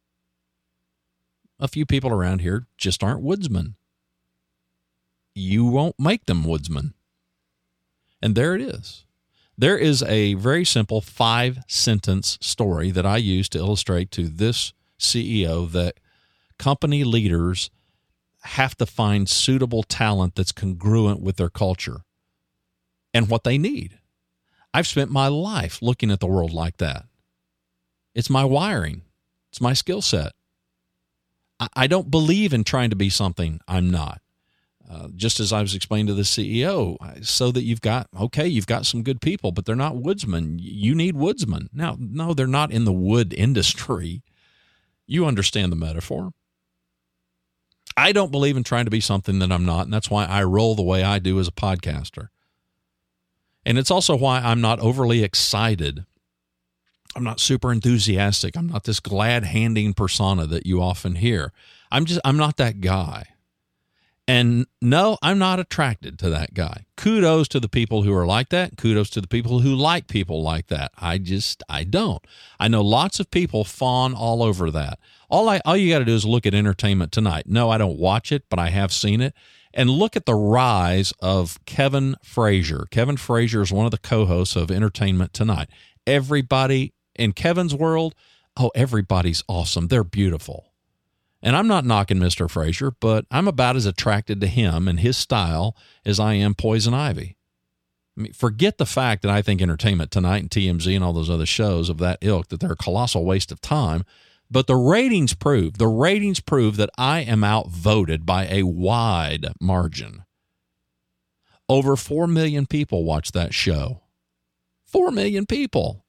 Speaker 2: A few people around here just aren't woodsmen. You won't make them woodsmen. And there it is. There is a very simple 5-sentence story that I use to illustrate to this CEO that company leaders have to find suitable talent that's congruent with their culture and what they need. I've spent my life looking at the world like that. It's my wiring. It's my skill set. I don't believe in trying to be something I'm not. Just as I was explaining to the CEO, so that you've got some good people, but they're not woodsmen. You need woodsmen. Now, no, they're not in the wood industry. You understand the metaphor. I don't believe in trying to be something that I'm not, and that's why I roll the way I do as a podcaster. And it's also why I'm not overly excited. I'm not super enthusiastic. I'm not this glad-handing persona that you often hear. I'm not that guy. And no, I'm not attracted to that guy. Kudos to the people who are like that. Kudos to the people who like people like that. I don't. I know lots of people fawn all over that. All you got to do is look at Entertainment Tonight. No, I don't watch it, but I have seen it. And look at the rise of Kevin Frazier. Kevin Frazier is one of the co-hosts of Entertainment Tonight. Everybody in Kevin's world, everybody's awesome. They're beautiful. And I'm not knocking Mr. Frazier, but I'm about as attracted to him and his style as I am Poison Ivy. I mean, forget the fact that I think Entertainment Tonight and TMZ and all those other shows of that ilk, that they're a colossal waste of time. But the ratings prove that I am outvoted by a wide margin. Over 4 million people watch that show. 4 million people.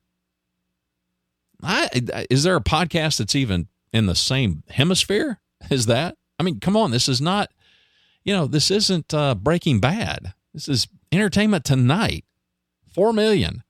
Speaker 2: Is there a podcast that's even in the same hemisphere as that? I mean, come on, this is not, this isn't Breaking Bad. This is Entertainment Tonight. 4 million.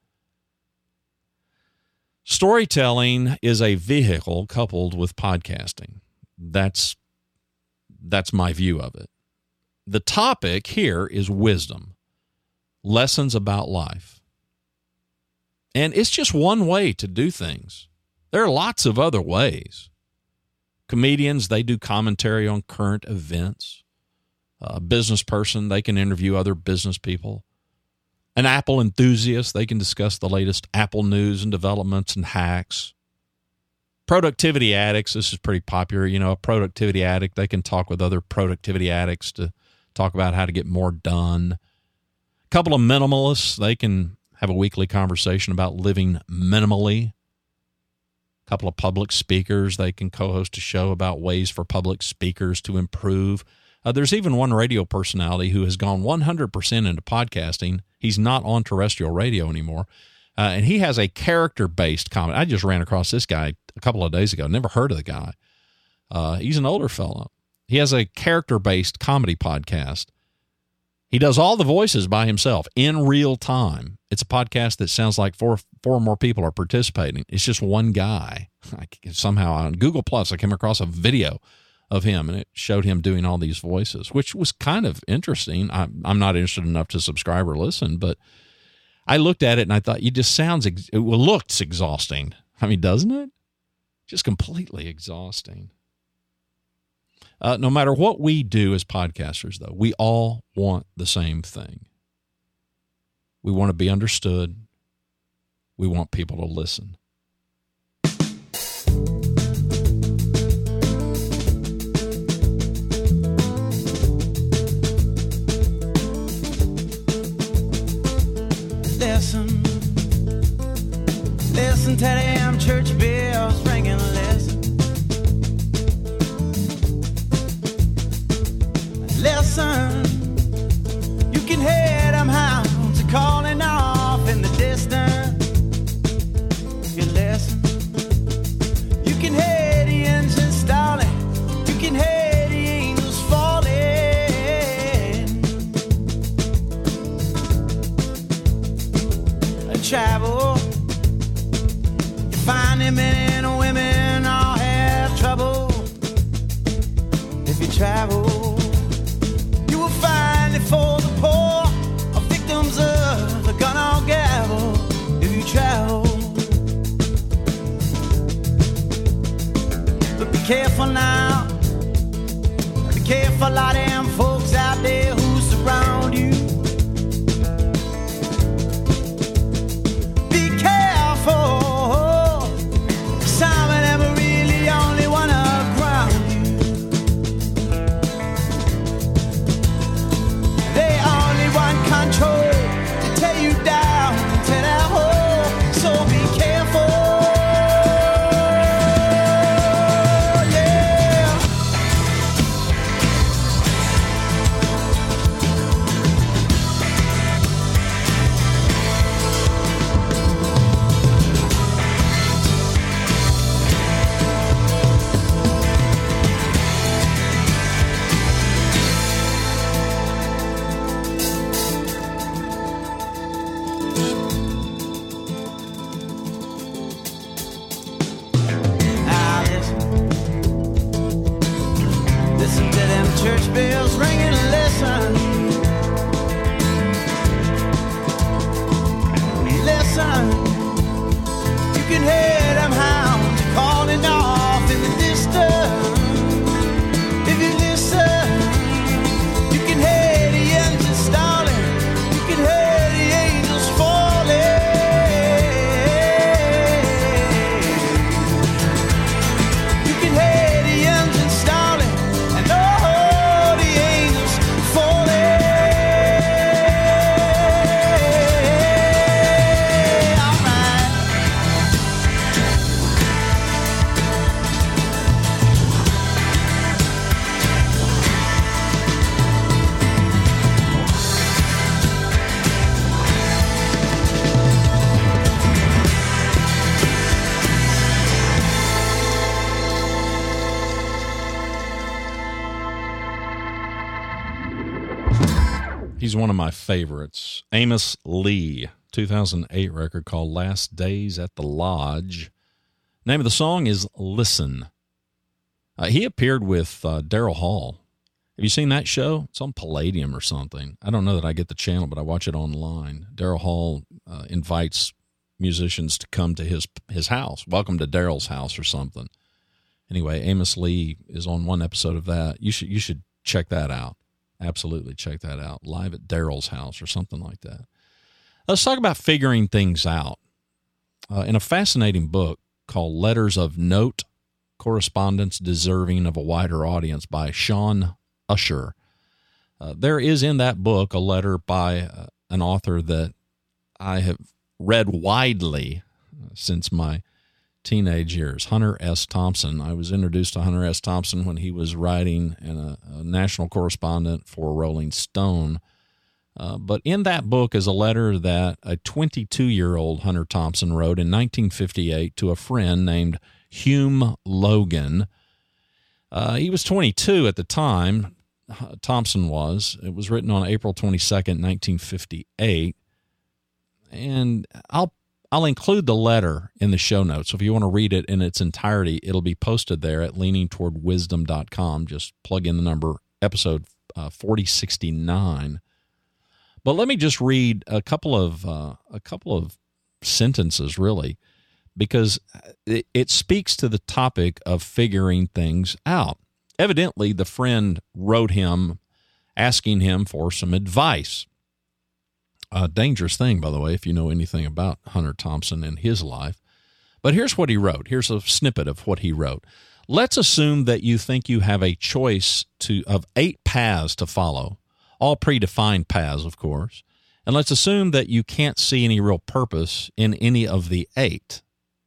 Speaker 2: Storytelling is a vehicle coupled with podcasting. That's my view of it. The topic here is wisdom, lessons about life. And it's just one way to do things. There are lots of other ways. Comedians, they do commentary on current events. A business person, they can interview other business people. An Apple enthusiast, they can discuss the latest Apple news and developments and hacks. Productivity addicts, this is pretty popular. A productivity addict, they can talk with other productivity addicts to talk about how to get more done. A couple of minimalists, they can have a weekly conversation about living minimally. A couple of public speakers, they can co-host a show about ways for public speakers to improve. There's even one radio personality who has gone 100% into podcasting. He's not on terrestrial radio anymore. And he has a character-based comedy. I just ran across this guy a couple of days ago. Never heard of the guy. He's an older fellow. He has a character-based comedy podcast. He does all the voices by himself in real time. It's a podcast that sounds like four more people are participating. It's just one guy. Somehow on Google Plus, I came across a video of him, and it showed him doing all these voices, which was kind of interesting. I'm not interested enough to subscribe or listen, but I looked at it and I thought, it looks exhausting. I mean, doesn't it? Just completely exhausting. No matter what we do as podcasters, though, we all want the same thing. We want to be understood. We want people to listen.
Speaker 7: Listen to them church bells ringing, listen, you can hear them hounds calling off in the distance.
Speaker 9: careful now. Be careful of them folks out there who surround you. Be careful. Some of them really only wanna ground you. They only want control to tear you down, tear that hole. So be careful. Church bells ringing, listen. Listen, you can hear them hounds calling off in the distance. If you listen, you can hear the engines stalling. You can hear the angels falling. You can hear the engines stalling. And oh,
Speaker 2: He's one of my favorites. Amos Lee, 2008 record called Last Days at the Lodge. Name of the song is Listen. He appeared with Daryl Hall. Have you seen that show? It's on Palladium or something. I don't know that I get the channel, but I watch it online. Daryl Hall invites musicians to come to his house. Welcome to Daryl's house or something. Anyway, Amos Lee is on one episode of that. You should check that out. Absolutely check that out. Live at Daryl's house or something like that. Let's talk about figuring things out. In a fascinating book called Letters of Note, Correspondence Deserving of a Wider Audience by Sean Usher, there is in that book a letter by an author that I have read widely since my teenage years, Hunter S. Thompson. I was introduced to Hunter S. Thompson when he was writing and a national correspondent for Rolling Stone. But in that book is a letter that a 22-year-old Hunter Thompson wrote in 1958 to a friend named Hume Logan. He was 22 at the time, Thompson was. It was written on April 22nd, 1958. And I'll include the letter in the show notes. So if you want to read it in its entirety, it'll be posted there at leaningtowardwisdom.com. Just plug in the number, episode 4069. But let me just read a couple of sentences, really, because it speaks to the topic of figuring things out. Evidently, the friend wrote him asking him for some advice. A dangerous thing, by the way, if you know anything about Hunter Thompson and his life. But here's what he wrote. Here's a snippet of what he wrote. Let's assume that you think you have a choice of 8 paths to follow, all predefined paths, of course. And let's assume that you can't see any real purpose in any of the 8.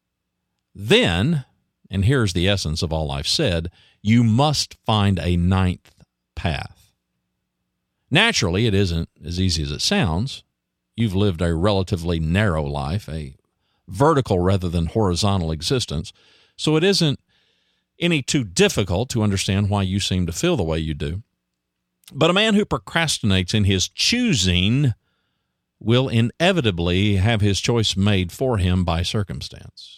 Speaker 2: Then, and here's the essence of all I've said, you must find a 9th path. Naturally, it isn't as easy as it sounds. You've lived a relatively narrow life, a vertical rather than horizontal existence, so it isn't any too difficult to understand why you seem to feel the way you do. But a man who procrastinates in his choosing will inevitably have his choice made for him by circumstance.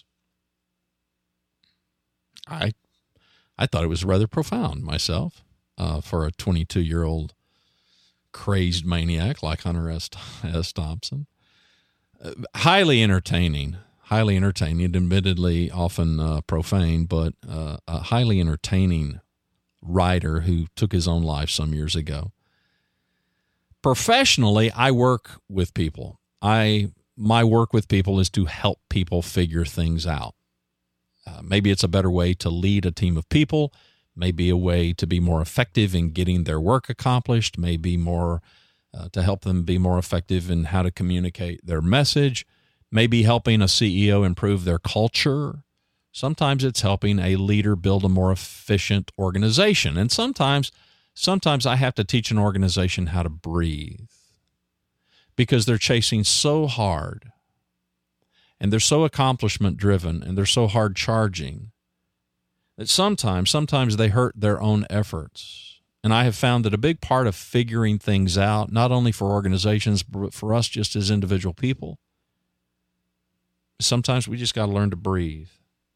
Speaker 2: I thought it was rather profound myself for a 22-year-old crazed maniac like Hunter S. Thompson. Highly entertaining highly entertaining, admittedly often profane, but a highly entertaining writer who took his own life some years ago. Professionally, I work with people. My work with people is to help people figure things out. Maybe it's a better way to lead a team of people, maybe a way to be more effective in getting their work accomplished, maybe more to help them be more effective in how to communicate their message, maybe helping a CEO improve their culture. Sometimes it's helping a leader build a more efficient organization. And sometimes I have to teach an organization how to breathe because they're chasing so hard and they're so accomplishment driven and they're so hard charging that sometimes they hurt their own efforts. And I have found that a big part of figuring things out, not only for organizations, but for us just as individual people, sometimes we just got to learn to breathe.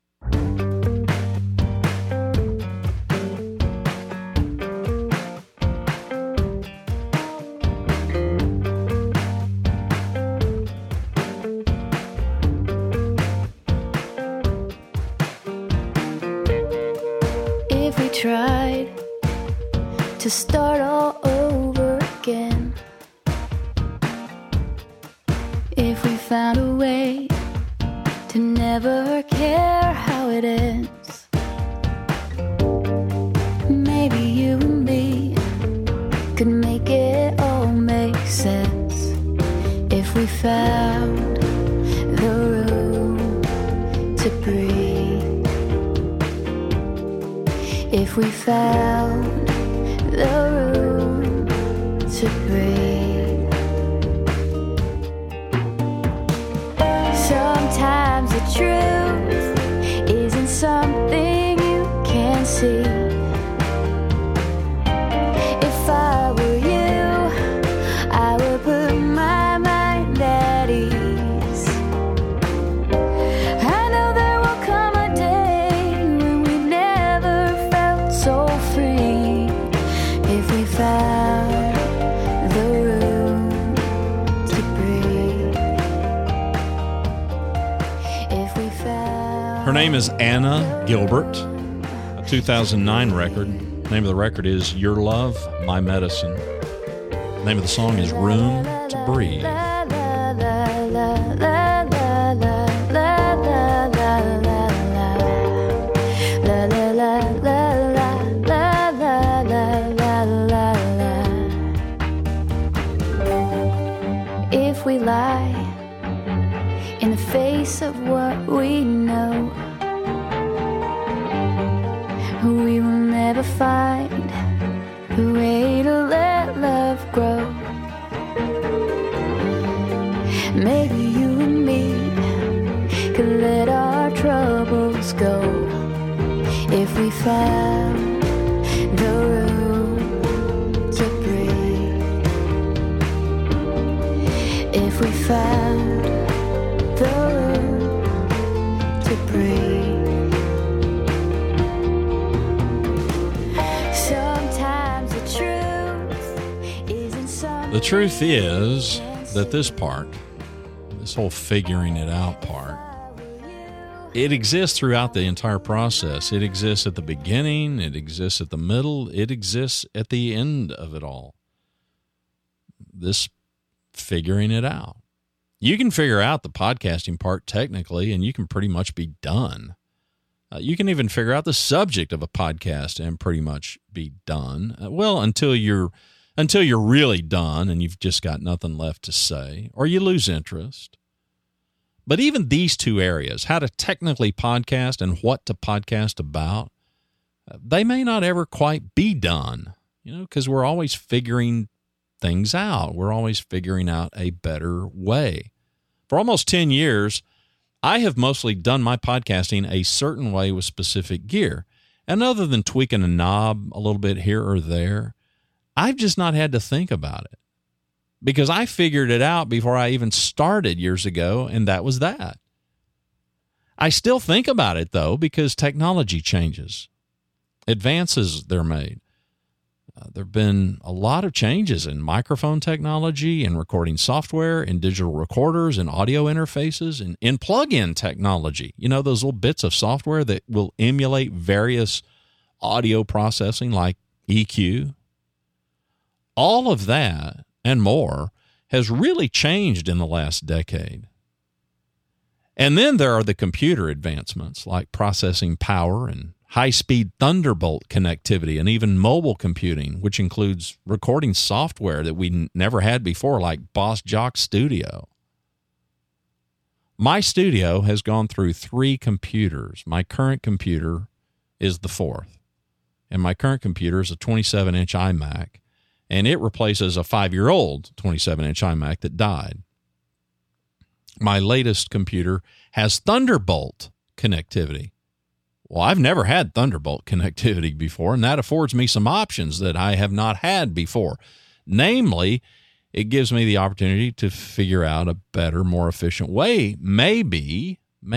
Speaker 8: If we tried to start all over again, if we found a way to never care how it ends, maybe you and me could make it all make sense if we found the room to breathe, if we found the room to breathe. Sometimes the truth isn't something you can see. If I were you, I would put my mind at ease. I know there will come a day when we never felt so free. If we found the room to breathe. If we found.
Speaker 2: Her name is Anna Gilbert, a 2009 record. The name of the record is Your Love, My Medicine. The name of the song is Room to Breathe.
Speaker 8: If we lie in the face of what we know, we will never find a way to let love grow. Maybe you and me could let our troubles go if we found the room to breathe. If we found the room to breathe. Sometimes the truth isn't something.
Speaker 2: The truth is that this whole figuring it out part, it exists throughout the entire process. It exists at the beginning, it exists at the middle, it exists at the end of it all. This figuring it out. You can figure out the podcasting part technically, and you can pretty much be done. You can even figure out the subject of a podcast and pretty much be done. Well, until you're really done and you've just got nothing left to say, or you lose interest. But even these two areas, how to technically podcast and what to podcast about, they may not ever quite be done, because we're always figuring things out. We're always figuring out a better way. For almost 10 years, I have mostly done my podcasting a certain way with specific gear. And other than tweaking a knob a little bit here or there, I've just not had to think about it. Because I figured it out before I even started years ago, and that was that. I still think about it, though, because technology changes. Advances they're made. There have been a lot of changes in microphone technology, in recording software, in digital recorders, in audio interfaces, and in plug-in technology. You know, those little bits of software that will emulate various audio processing like EQ. All of that and more has really changed in the last decade. And then there are the computer advancements like processing power and high-speed Thunderbolt connectivity and even mobile computing, which includes recording software that we never had before, like Boss Jock Studio. My studio has gone through 3 computers. My current computer is the 4th. And my current computer is a 27-inch iMac, and it replaces a 5-year-old 27-inch iMac that died. My latest computer has Thunderbolt connectivity. Well, I've never had Thunderbolt connectivity before, and that affords me some options that I have not had before. Namely, it gives me the opportunity to figure out a better, more efficient way, maybe,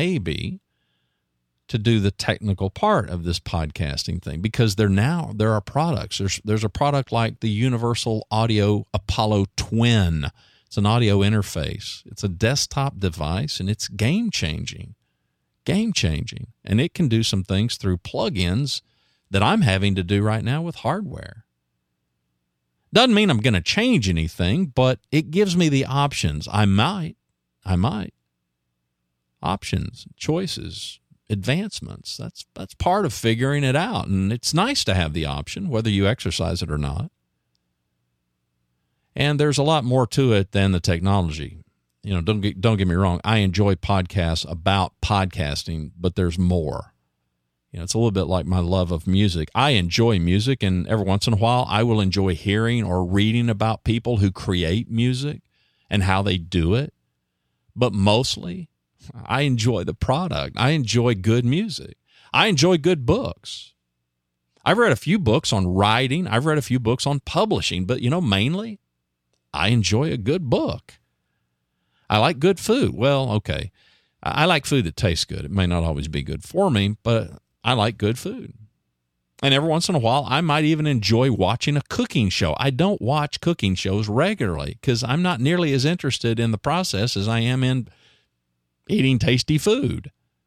Speaker 2: to do the technical part of this podcasting thing, because there are products. There's a product like the Universal Audio Apollo Twin. It's an audio interface. It's a desktop device, and it's game-changing. And it can do some things through plugins that I'm having to do right now with hardware. Doesn't mean I'm going to change anything, but it gives me the options. I might. Options, choices, advancements. That's part of figuring it out, and it's nice to have the option, whether you exercise it or not. And there's a lot more to it than the technology. You know, don't get me wrong. I enjoy podcasts about podcasting, but there's more. You know, it's a little bit like my love of music. I enjoy music, and every once in a while, I will enjoy hearing or reading about people who create music and how they do it. But mostly, I enjoy the product. I enjoy good music. I enjoy good books. I've read a few books on writing. I've read a few books on publishing, but, you know, mainly, I enjoy a good book. I like good food. Well, okay. I like food that tastes good. It may not always be good for me, but I like good food. And every once in a while, I might even enjoy watching a cooking show. I don't watch cooking shows regularly because I'm not nearly as interested in the process as I am in eating tasty food.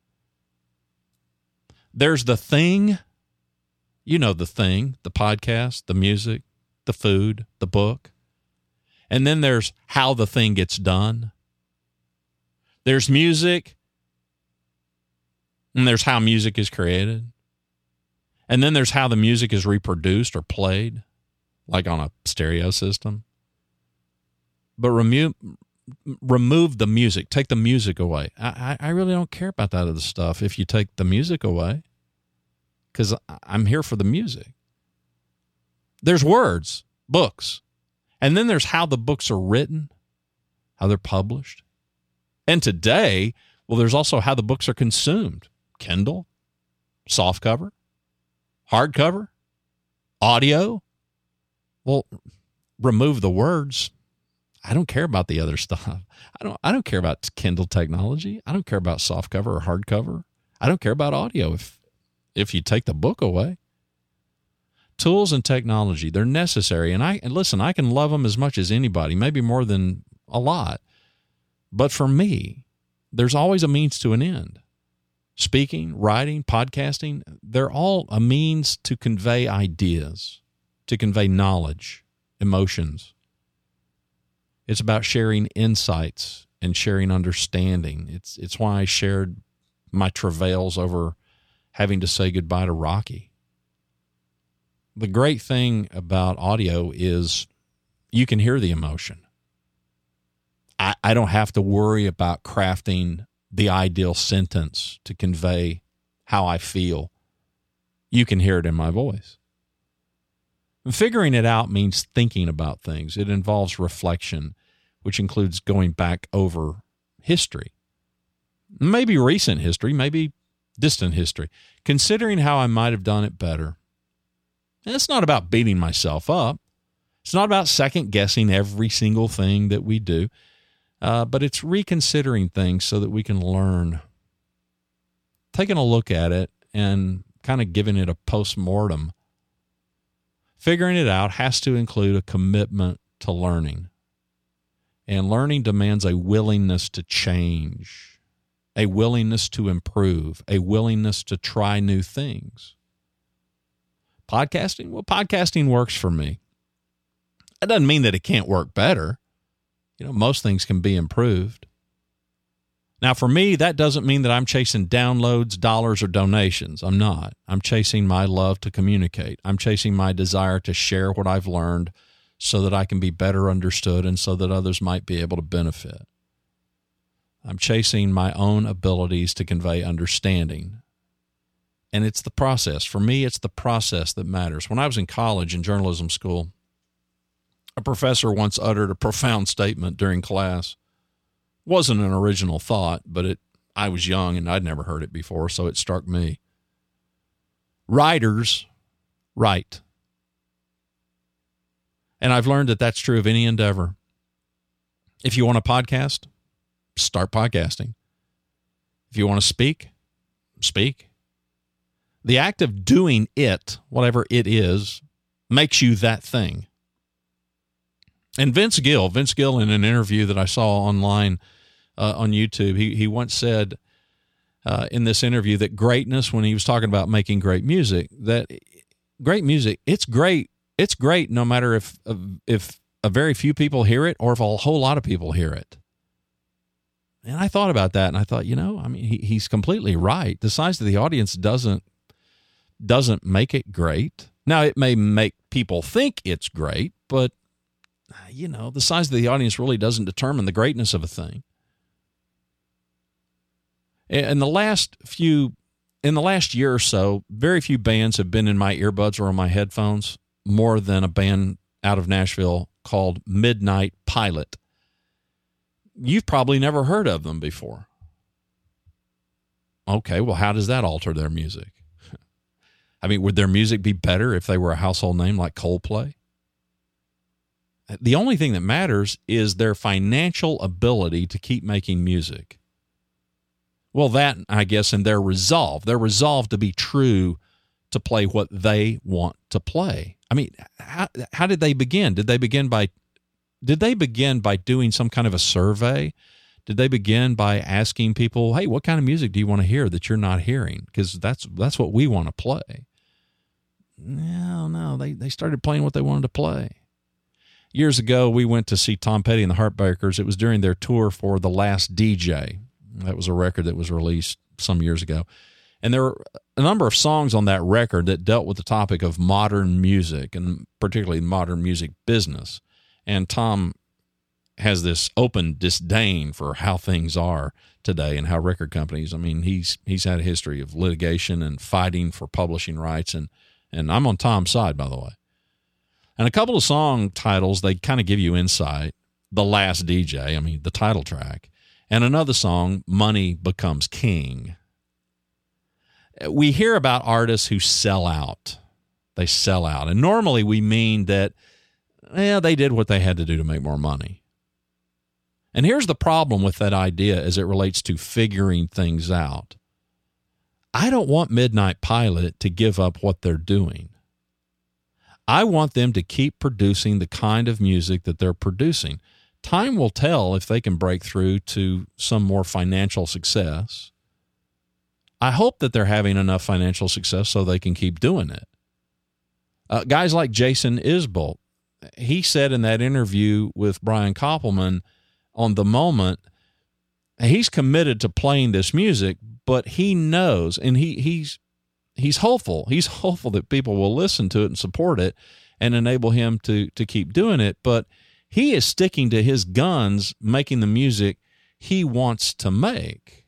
Speaker 2: There's the thing, you know, the thing, the podcast, the music, the food, the book. And then there's how the thing gets done. There's music, and there's how music is created. And then there's how the music is reproduced or played, like on a stereo system. But remove the music. Take the music away. I really don't care about that other stuff if you take the music away, because I'm here for the music. There's words, books. And then there's how the books are written, how they're published. And today, well, there's also how the books are consumed. Kindle, softcover, hardcover, audio. Well, remove the words. I don't care about the other stuff. I don't care about Kindle technology. I don't care about softcover or hardcover. I don't care about audio if you take the book away. Tools and technology, they're necessary. And listen, I can love them as much as anybody, maybe more than a lot. But for me, there's always a means to an end. Speaking, writing, podcasting, they're all a means to convey ideas, to convey knowledge, emotions. It's about sharing insights and sharing understanding. It's why I shared my travails over having to say goodbye to Rocky. The great thing about audio is you can hear the emotion. I don't have to worry about crafting the ideal sentence to convey how I feel. You can hear it in my voice. And figuring it out means thinking about things. It involves reflection, which includes going back over history. Maybe recent history, maybe distant history. Considering how I might have done it better. And it's not about beating myself up. It's not about second-guessing every single thing that we do. But it's reconsidering things so that we can learn. Taking a look at it and kind of giving it a post-mortem. Figuring it out has to include a commitment to learning. And learning demands a willingness to change, a willingness to improve, a willingness to try new things. Podcasting? Well, podcasting works for me. That doesn't mean that it can't work better. Most things can be improved. Now, for me, that doesn't mean that I'm chasing downloads, dollars, or donations. I'm not. I'm chasing my love to communicate. I'm chasing my desire to share what I've learned so that I can be better understood and so that others might be able to benefit. I'm chasing my own abilities to convey understanding. And it's the process. For me, it's the process that matters. When I was in college in journalism school, a professor once uttered a profound statement during class. Wasn't an original thought, but I was young and I'd never heard it before, so it struck me. Writers write. And I've learned that that's true of any endeavor. If you want a podcast, start podcasting. If you want to speak, speak. The act of doing it, whatever it is, makes you that thing. And Vince Gill, in an interview that I saw online on YouTube, he once said in this interview that greatness, when he was talking about making great music, that great music, it's great no matter if a very few people hear it or if a whole lot of people hear it. And I thought about that, and I thought, he's completely right. The size of the audience doesn't make it great. Now, it may make people think it's great, but the size of the audience really doesn't determine the greatness of a thing. In the last year or so, very few bands have been in my earbuds or on my headphones more than a band out of Nashville called Midnight Pilot. You've probably never heard of them before. Okay, well, how does that alter their music? Would their music be better if they were a household name like Coldplay? The only thing that matters is their financial ability to keep making music. Well, that, I guess, and their resolve to be true to play what they want to play. How did they begin? Did they begin by doing some kind of a survey? Did they begin by asking people, hey, what kind of music do you want to hear that you're not hearing? Because that's what we want to play. No, they started playing what they wanted to play. Years ago, we went to see Tom Petty and the Heartbreakers. It was during their tour for The Last DJ. That was a record that was released some years ago. And there were a number of songs on that record that dealt with the topic of modern music, and particularly modern music business. And Tom has this open disdain for how things are today and how record companies, he's had a history of litigation and fighting for publishing rights. And I'm on Tom's side, by the way. And a couple of song titles, they kind of give you insight. The Last DJ, the title track. And another song, Money Becomes King. We hear about artists who sell out. They sell out. And normally we mean that, they did what they had to do to make more money. And here's the problem with that idea as it relates to figuring things out. I don't want Midnight Pilot to give up what they're doing. I want them to keep producing the kind of music that they're producing. Time will tell if they can break through to some more financial success. I hope that they're having enough financial success so they can keep doing it. Guys like Jason Isbell, he said in that interview with Brian Koppelman on The Moment, he's committed to playing this music, but he knows, and he's hopeful. He's hopeful that people will listen to it and support it and enable him to keep doing it. But he is sticking to his guns, making the music he wants to make.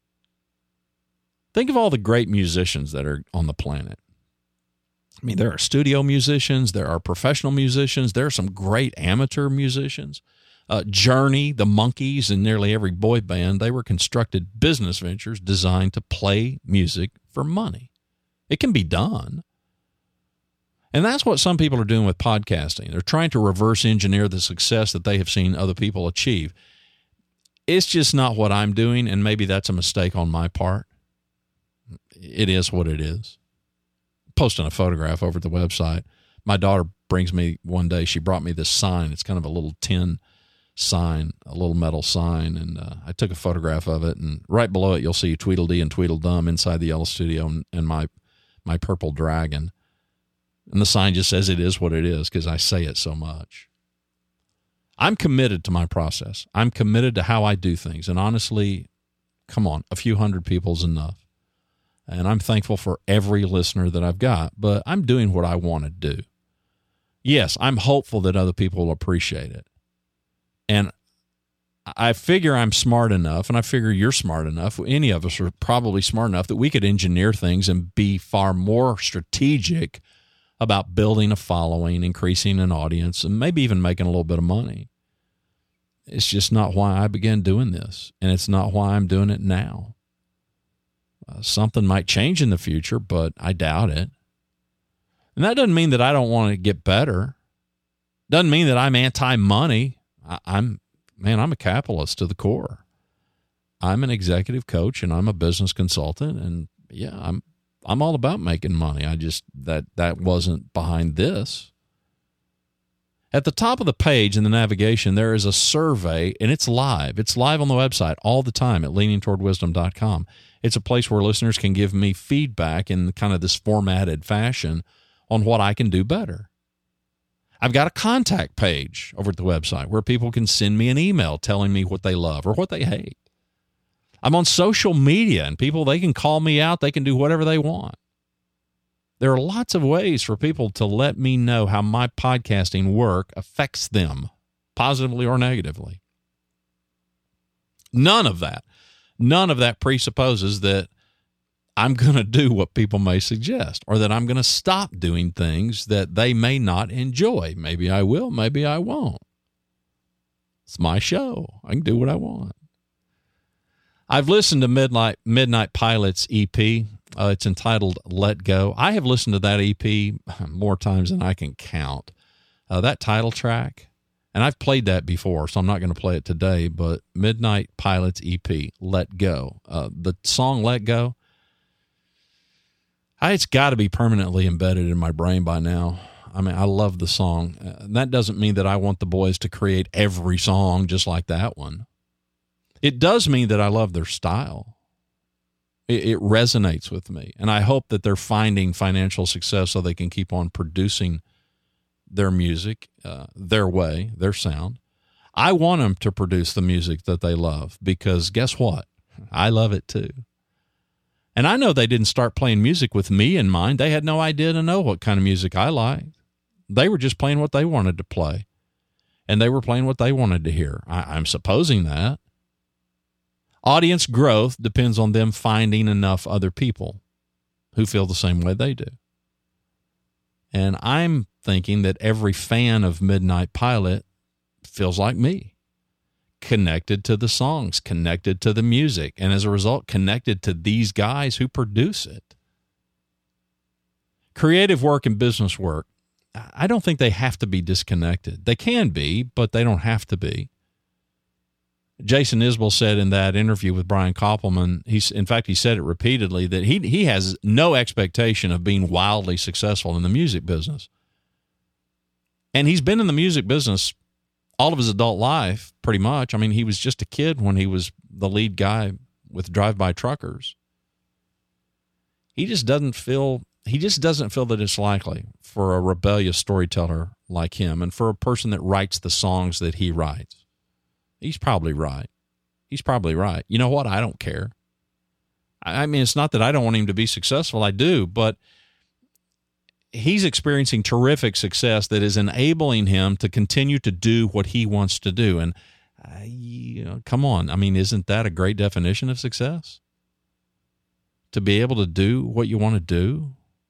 Speaker 2: Think of all the great musicians that are on the planet. There are studio musicians, there are professional musicians, there are some great amateur musicians. Journey, the Monkees, and nearly every boy band, they were constructed business ventures designed to play music for money. It can be done. And that's what some people are doing with podcasting. They're trying to reverse engineer the success that they have seen other people achieve. It's just not what I'm doing, and maybe that's a mistake on my part. It is what it is. Posting a photograph over at the website. My daughter brings me one day, she brought me this sign. It's kind of a little tin sign, a little metal sign, and I took a photograph of it, and right below it you'll see Tweedledee and Tweedledum inside the Yellow Studio and my purple dragon. And the sign just says it is what it is because I say it so much. I'm committed to my process. I'm committed to how I do things. And honestly, come on, a few hundred people's enough. And I'm thankful for every listener that I've got, but I'm doing what I want to do. Yes, I'm hopeful that other people will appreciate it. And I figure I'm smart enough, and I figure you're smart enough, any of us are probably smart enough that we could engineer things and be far more strategic about building a following, increasing an audience, and maybe even making a little bit of money. It's just not why I began doing this, and it's not why I'm doing it now. Something might change in the future, but I doubt it. And that doesn't mean that I don't want to get better. Doesn't mean that I'm anti-money. I'm a capitalist to the core. I'm an executive coach and I'm a business consultant, and yeah, I'm all about making money. I just that wasn't behind this. At the top of the page in the navigation, there is a survey, and it's live. It's live on the website all the time at leaningtowardwisdom.com. It's a place where listeners can give me feedback in kind of this formatted fashion on what I can do better. I've got a contact page over at the website where people can send me an email telling me what they love or what they hate. I'm on social media, and people, they can call me out. They can do whatever they want. There are lots of ways for people to let me know how my podcasting work affects them, positively or negatively. None of that presupposes that I'm going to do what people may suggest, or that I'm going to stop doing things that they may not enjoy. Maybe I will, maybe I won't. It's my show. I can do what I want. I've listened to Midnight Pilot's EP. It's entitled Let Go. I have listened to that EP more times than I can count. That title track, and I've played that before, so I'm not going to play it today, but Midnight Pilot's EP, Let Go. The song Let Go, it's got to be permanently embedded in my brain by now. I mean, I love the song. That doesn't mean that I want the boys to create every song just like that one. It does mean that I love their style. It resonates with me, and I hope that they're finding financial success so they can keep on producing their music, their way, their sound. I want them to produce the music that they love because guess what? I love it too. And I know they didn't start playing music with me in mind. They had no idea to know what kind of music I liked. They were just playing what they wanted to play, and they were playing what they wanted to hear. I'm supposing that. Audience growth depends on them finding enough other people who feel the same way they do. And I'm thinking that every fan of Midnight Pilot feels like me, connected to the songs, connected to the music, and as a result, connected to these guys who produce it. Creative work and business work, I don't think they have to be disconnected. They can be, but they don't have to be. Jason Isbell said in that interview with Brian Koppelman, he said it repeatedly, that he has no expectation of being wildly successful in the music business. And he's been in the music business all of his adult life, pretty much. I mean, he was just a kid when he was the lead guy with Drive-By Truckers. He just doesn't feel that it's likely for a rebellious storyteller like him and for a person that writes the songs that he writes. He's probably right. You know what? I don't care. I mean, it's not that I don't want him to be successful. I do, but he's experiencing terrific success that is enabling him to continue to do what he wants to do. And, come on. I mean, isn't that a great definition of success? To be able to do what you want to do?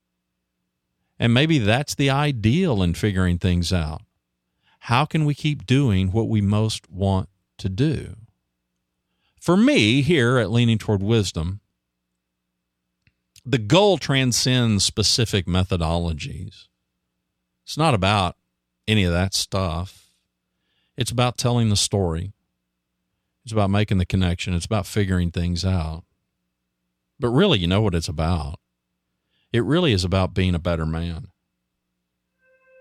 Speaker 2: And maybe that's the ideal in figuring things out. How can we keep doing what we most want to do? For me, here at Leaning Toward Wisdom, the goal transcends specific methodologies. It's not about any of that stuff. It's about telling the story. It's about making the connection. It's about figuring things out. But really, you know what it's about. It really is about being a better man.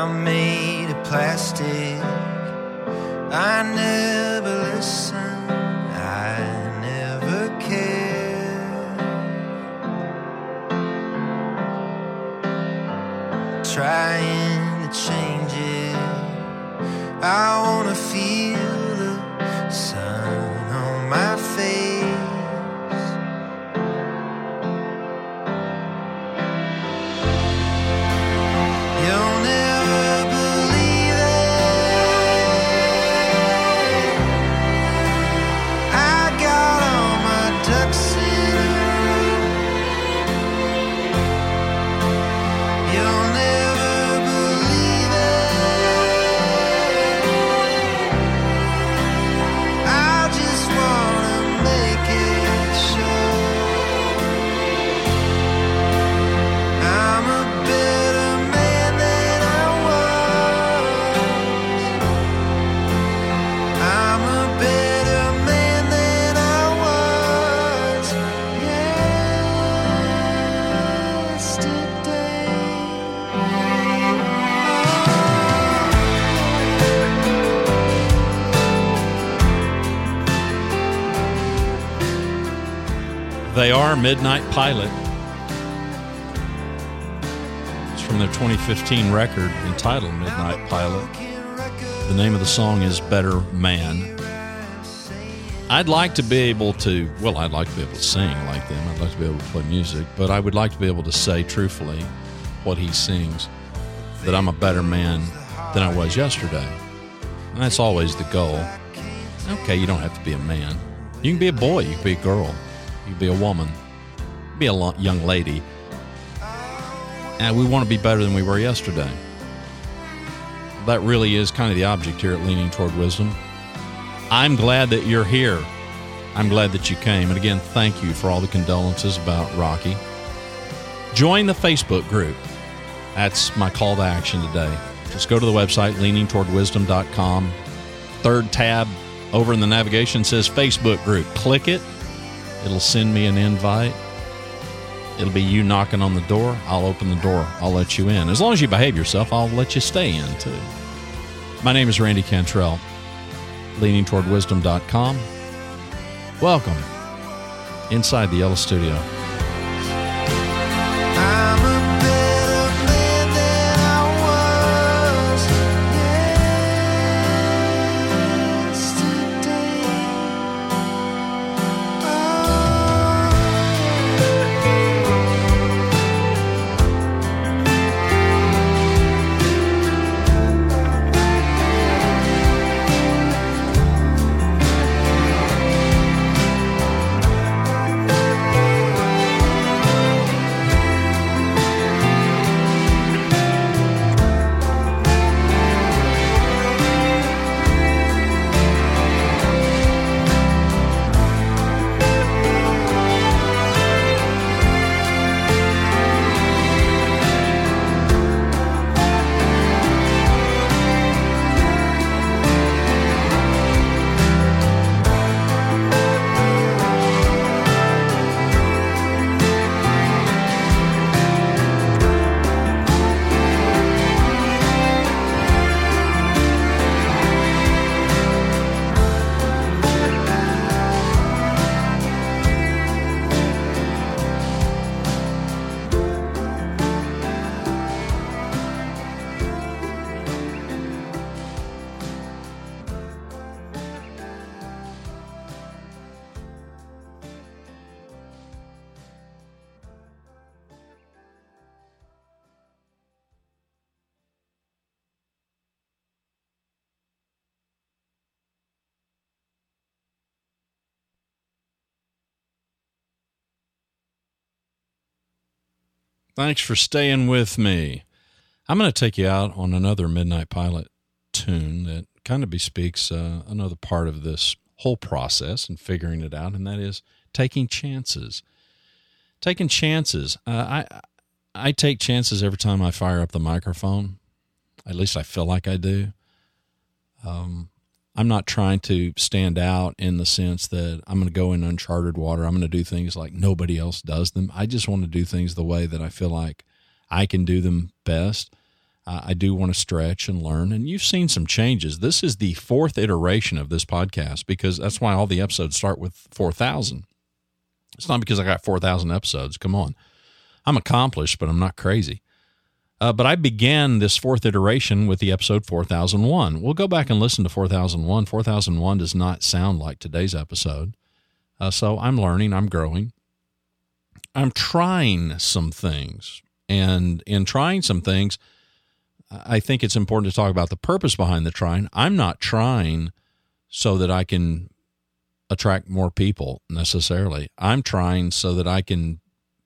Speaker 7: I'm made of plastic. I never listen, I never care. Trying to change it, I wanna feel the sun on my face. You'll never believe it, I got all my ducks in a row. You'll never believe it, I just wanna make it show. I'm a better man than I was. I'm a better man than I was yesterday.
Speaker 2: They are Midnight Pilot. It's from their 2015 record entitled Midnight Pilot. The name of the song is Better Man. I'd like to be able to, well, I'd like to be able to sing like them. I'd like to be able to play music, but I would like to be able to say truthfully what he sings, that I'm a better man than I was yesterday. And that's always the goal. Okay, you don't have to be a man. You can be a boy, you can be a girl, you can be a woman, be a young lady. And we want to be better than we were yesterday. That really is kind of the object here at Leaning Toward Wisdom. I'm glad that you're here. I'm glad that you came. And again, thank you for all the condolences about Rocky. Join the Facebook group. That's my call to action today. Just go to the website, leaningtowardwisdom.com. Third tab over in the navigation says Facebook group. Click it. It'll send me an invite. It'll be you knocking on the door. I'll open the door. I'll let you in. As long as you behave yourself, I'll let you stay in, too. My name is Randy Cantrell. LeaningTowardWisdom.com. Welcome inside the Yellow Studio.
Speaker 7: I'm a better man than I was yesterday.
Speaker 2: Thanks for staying with me. I'm going to take you out on another Midnight Pilot tune that kind of bespeaks another part of this whole process and figuring it out, and that is taking chances. Taking chances. I take chances every time I fire up the microphone. At least I feel like I do. I'm not trying to stand out in the sense that I'm going to go in uncharted water. I'm going to do things like nobody else does them. I just want to do things the way that I feel like I can do them best. I do want to stretch and learn, and you've seen some changes. This is the 4th iteration of this podcast, because that's why all the episodes start with 4,000. It's not because I got 4,000 episodes. Come on. I'm accomplished, but I'm not crazy. But I began this 4th iteration with the episode 4001. We'll go back and listen to 4001. 4001 does not sound like today's episode. So I'm learning, I'm growing. I'm trying some things. And in trying some things, I think it's important to talk about the purpose behind the trying. I'm not trying so that I can attract more people necessarily. I'm trying so that I can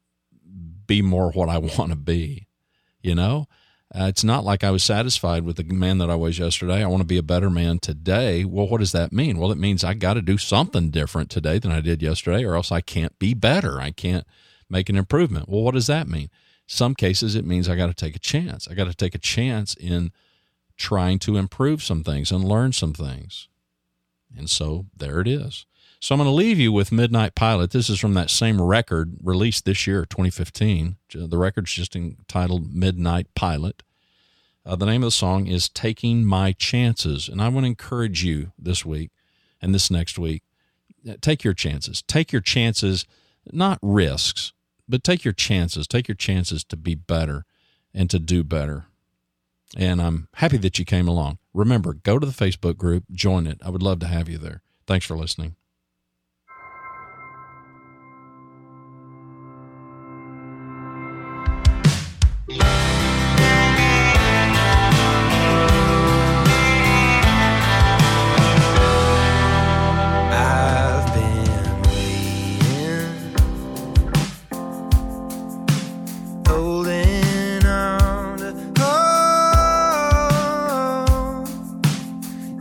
Speaker 2: be more what I want to be. You know, it's not like I was satisfied with the man that I was yesterday. I want to be a better man today. Well, what does that mean? Well, it means I got to do something different today than I did yesterday, or else I can't be better. I can't make an improvement. Well, what does that mean? Some cases it means I got to take a chance. I got to take a chance in trying to improve some things and learn some things. And so there it is. So I'm going to leave you with Midnight Pilot. This is from that same record released this year, 2015. The record's just entitled Midnight Pilot. The name of the song is Taking My Chances. And I want to encourage you this week and this next week, take your chances. Take your chances, not risks, but take your chances. Take your chances to be better and to do better. And I'm happy that you came along. Remember, go to the Facebook group, join it. I would love to have you there. Thanks for listening.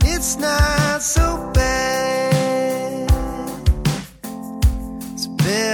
Speaker 4: It's not so bad. It's better.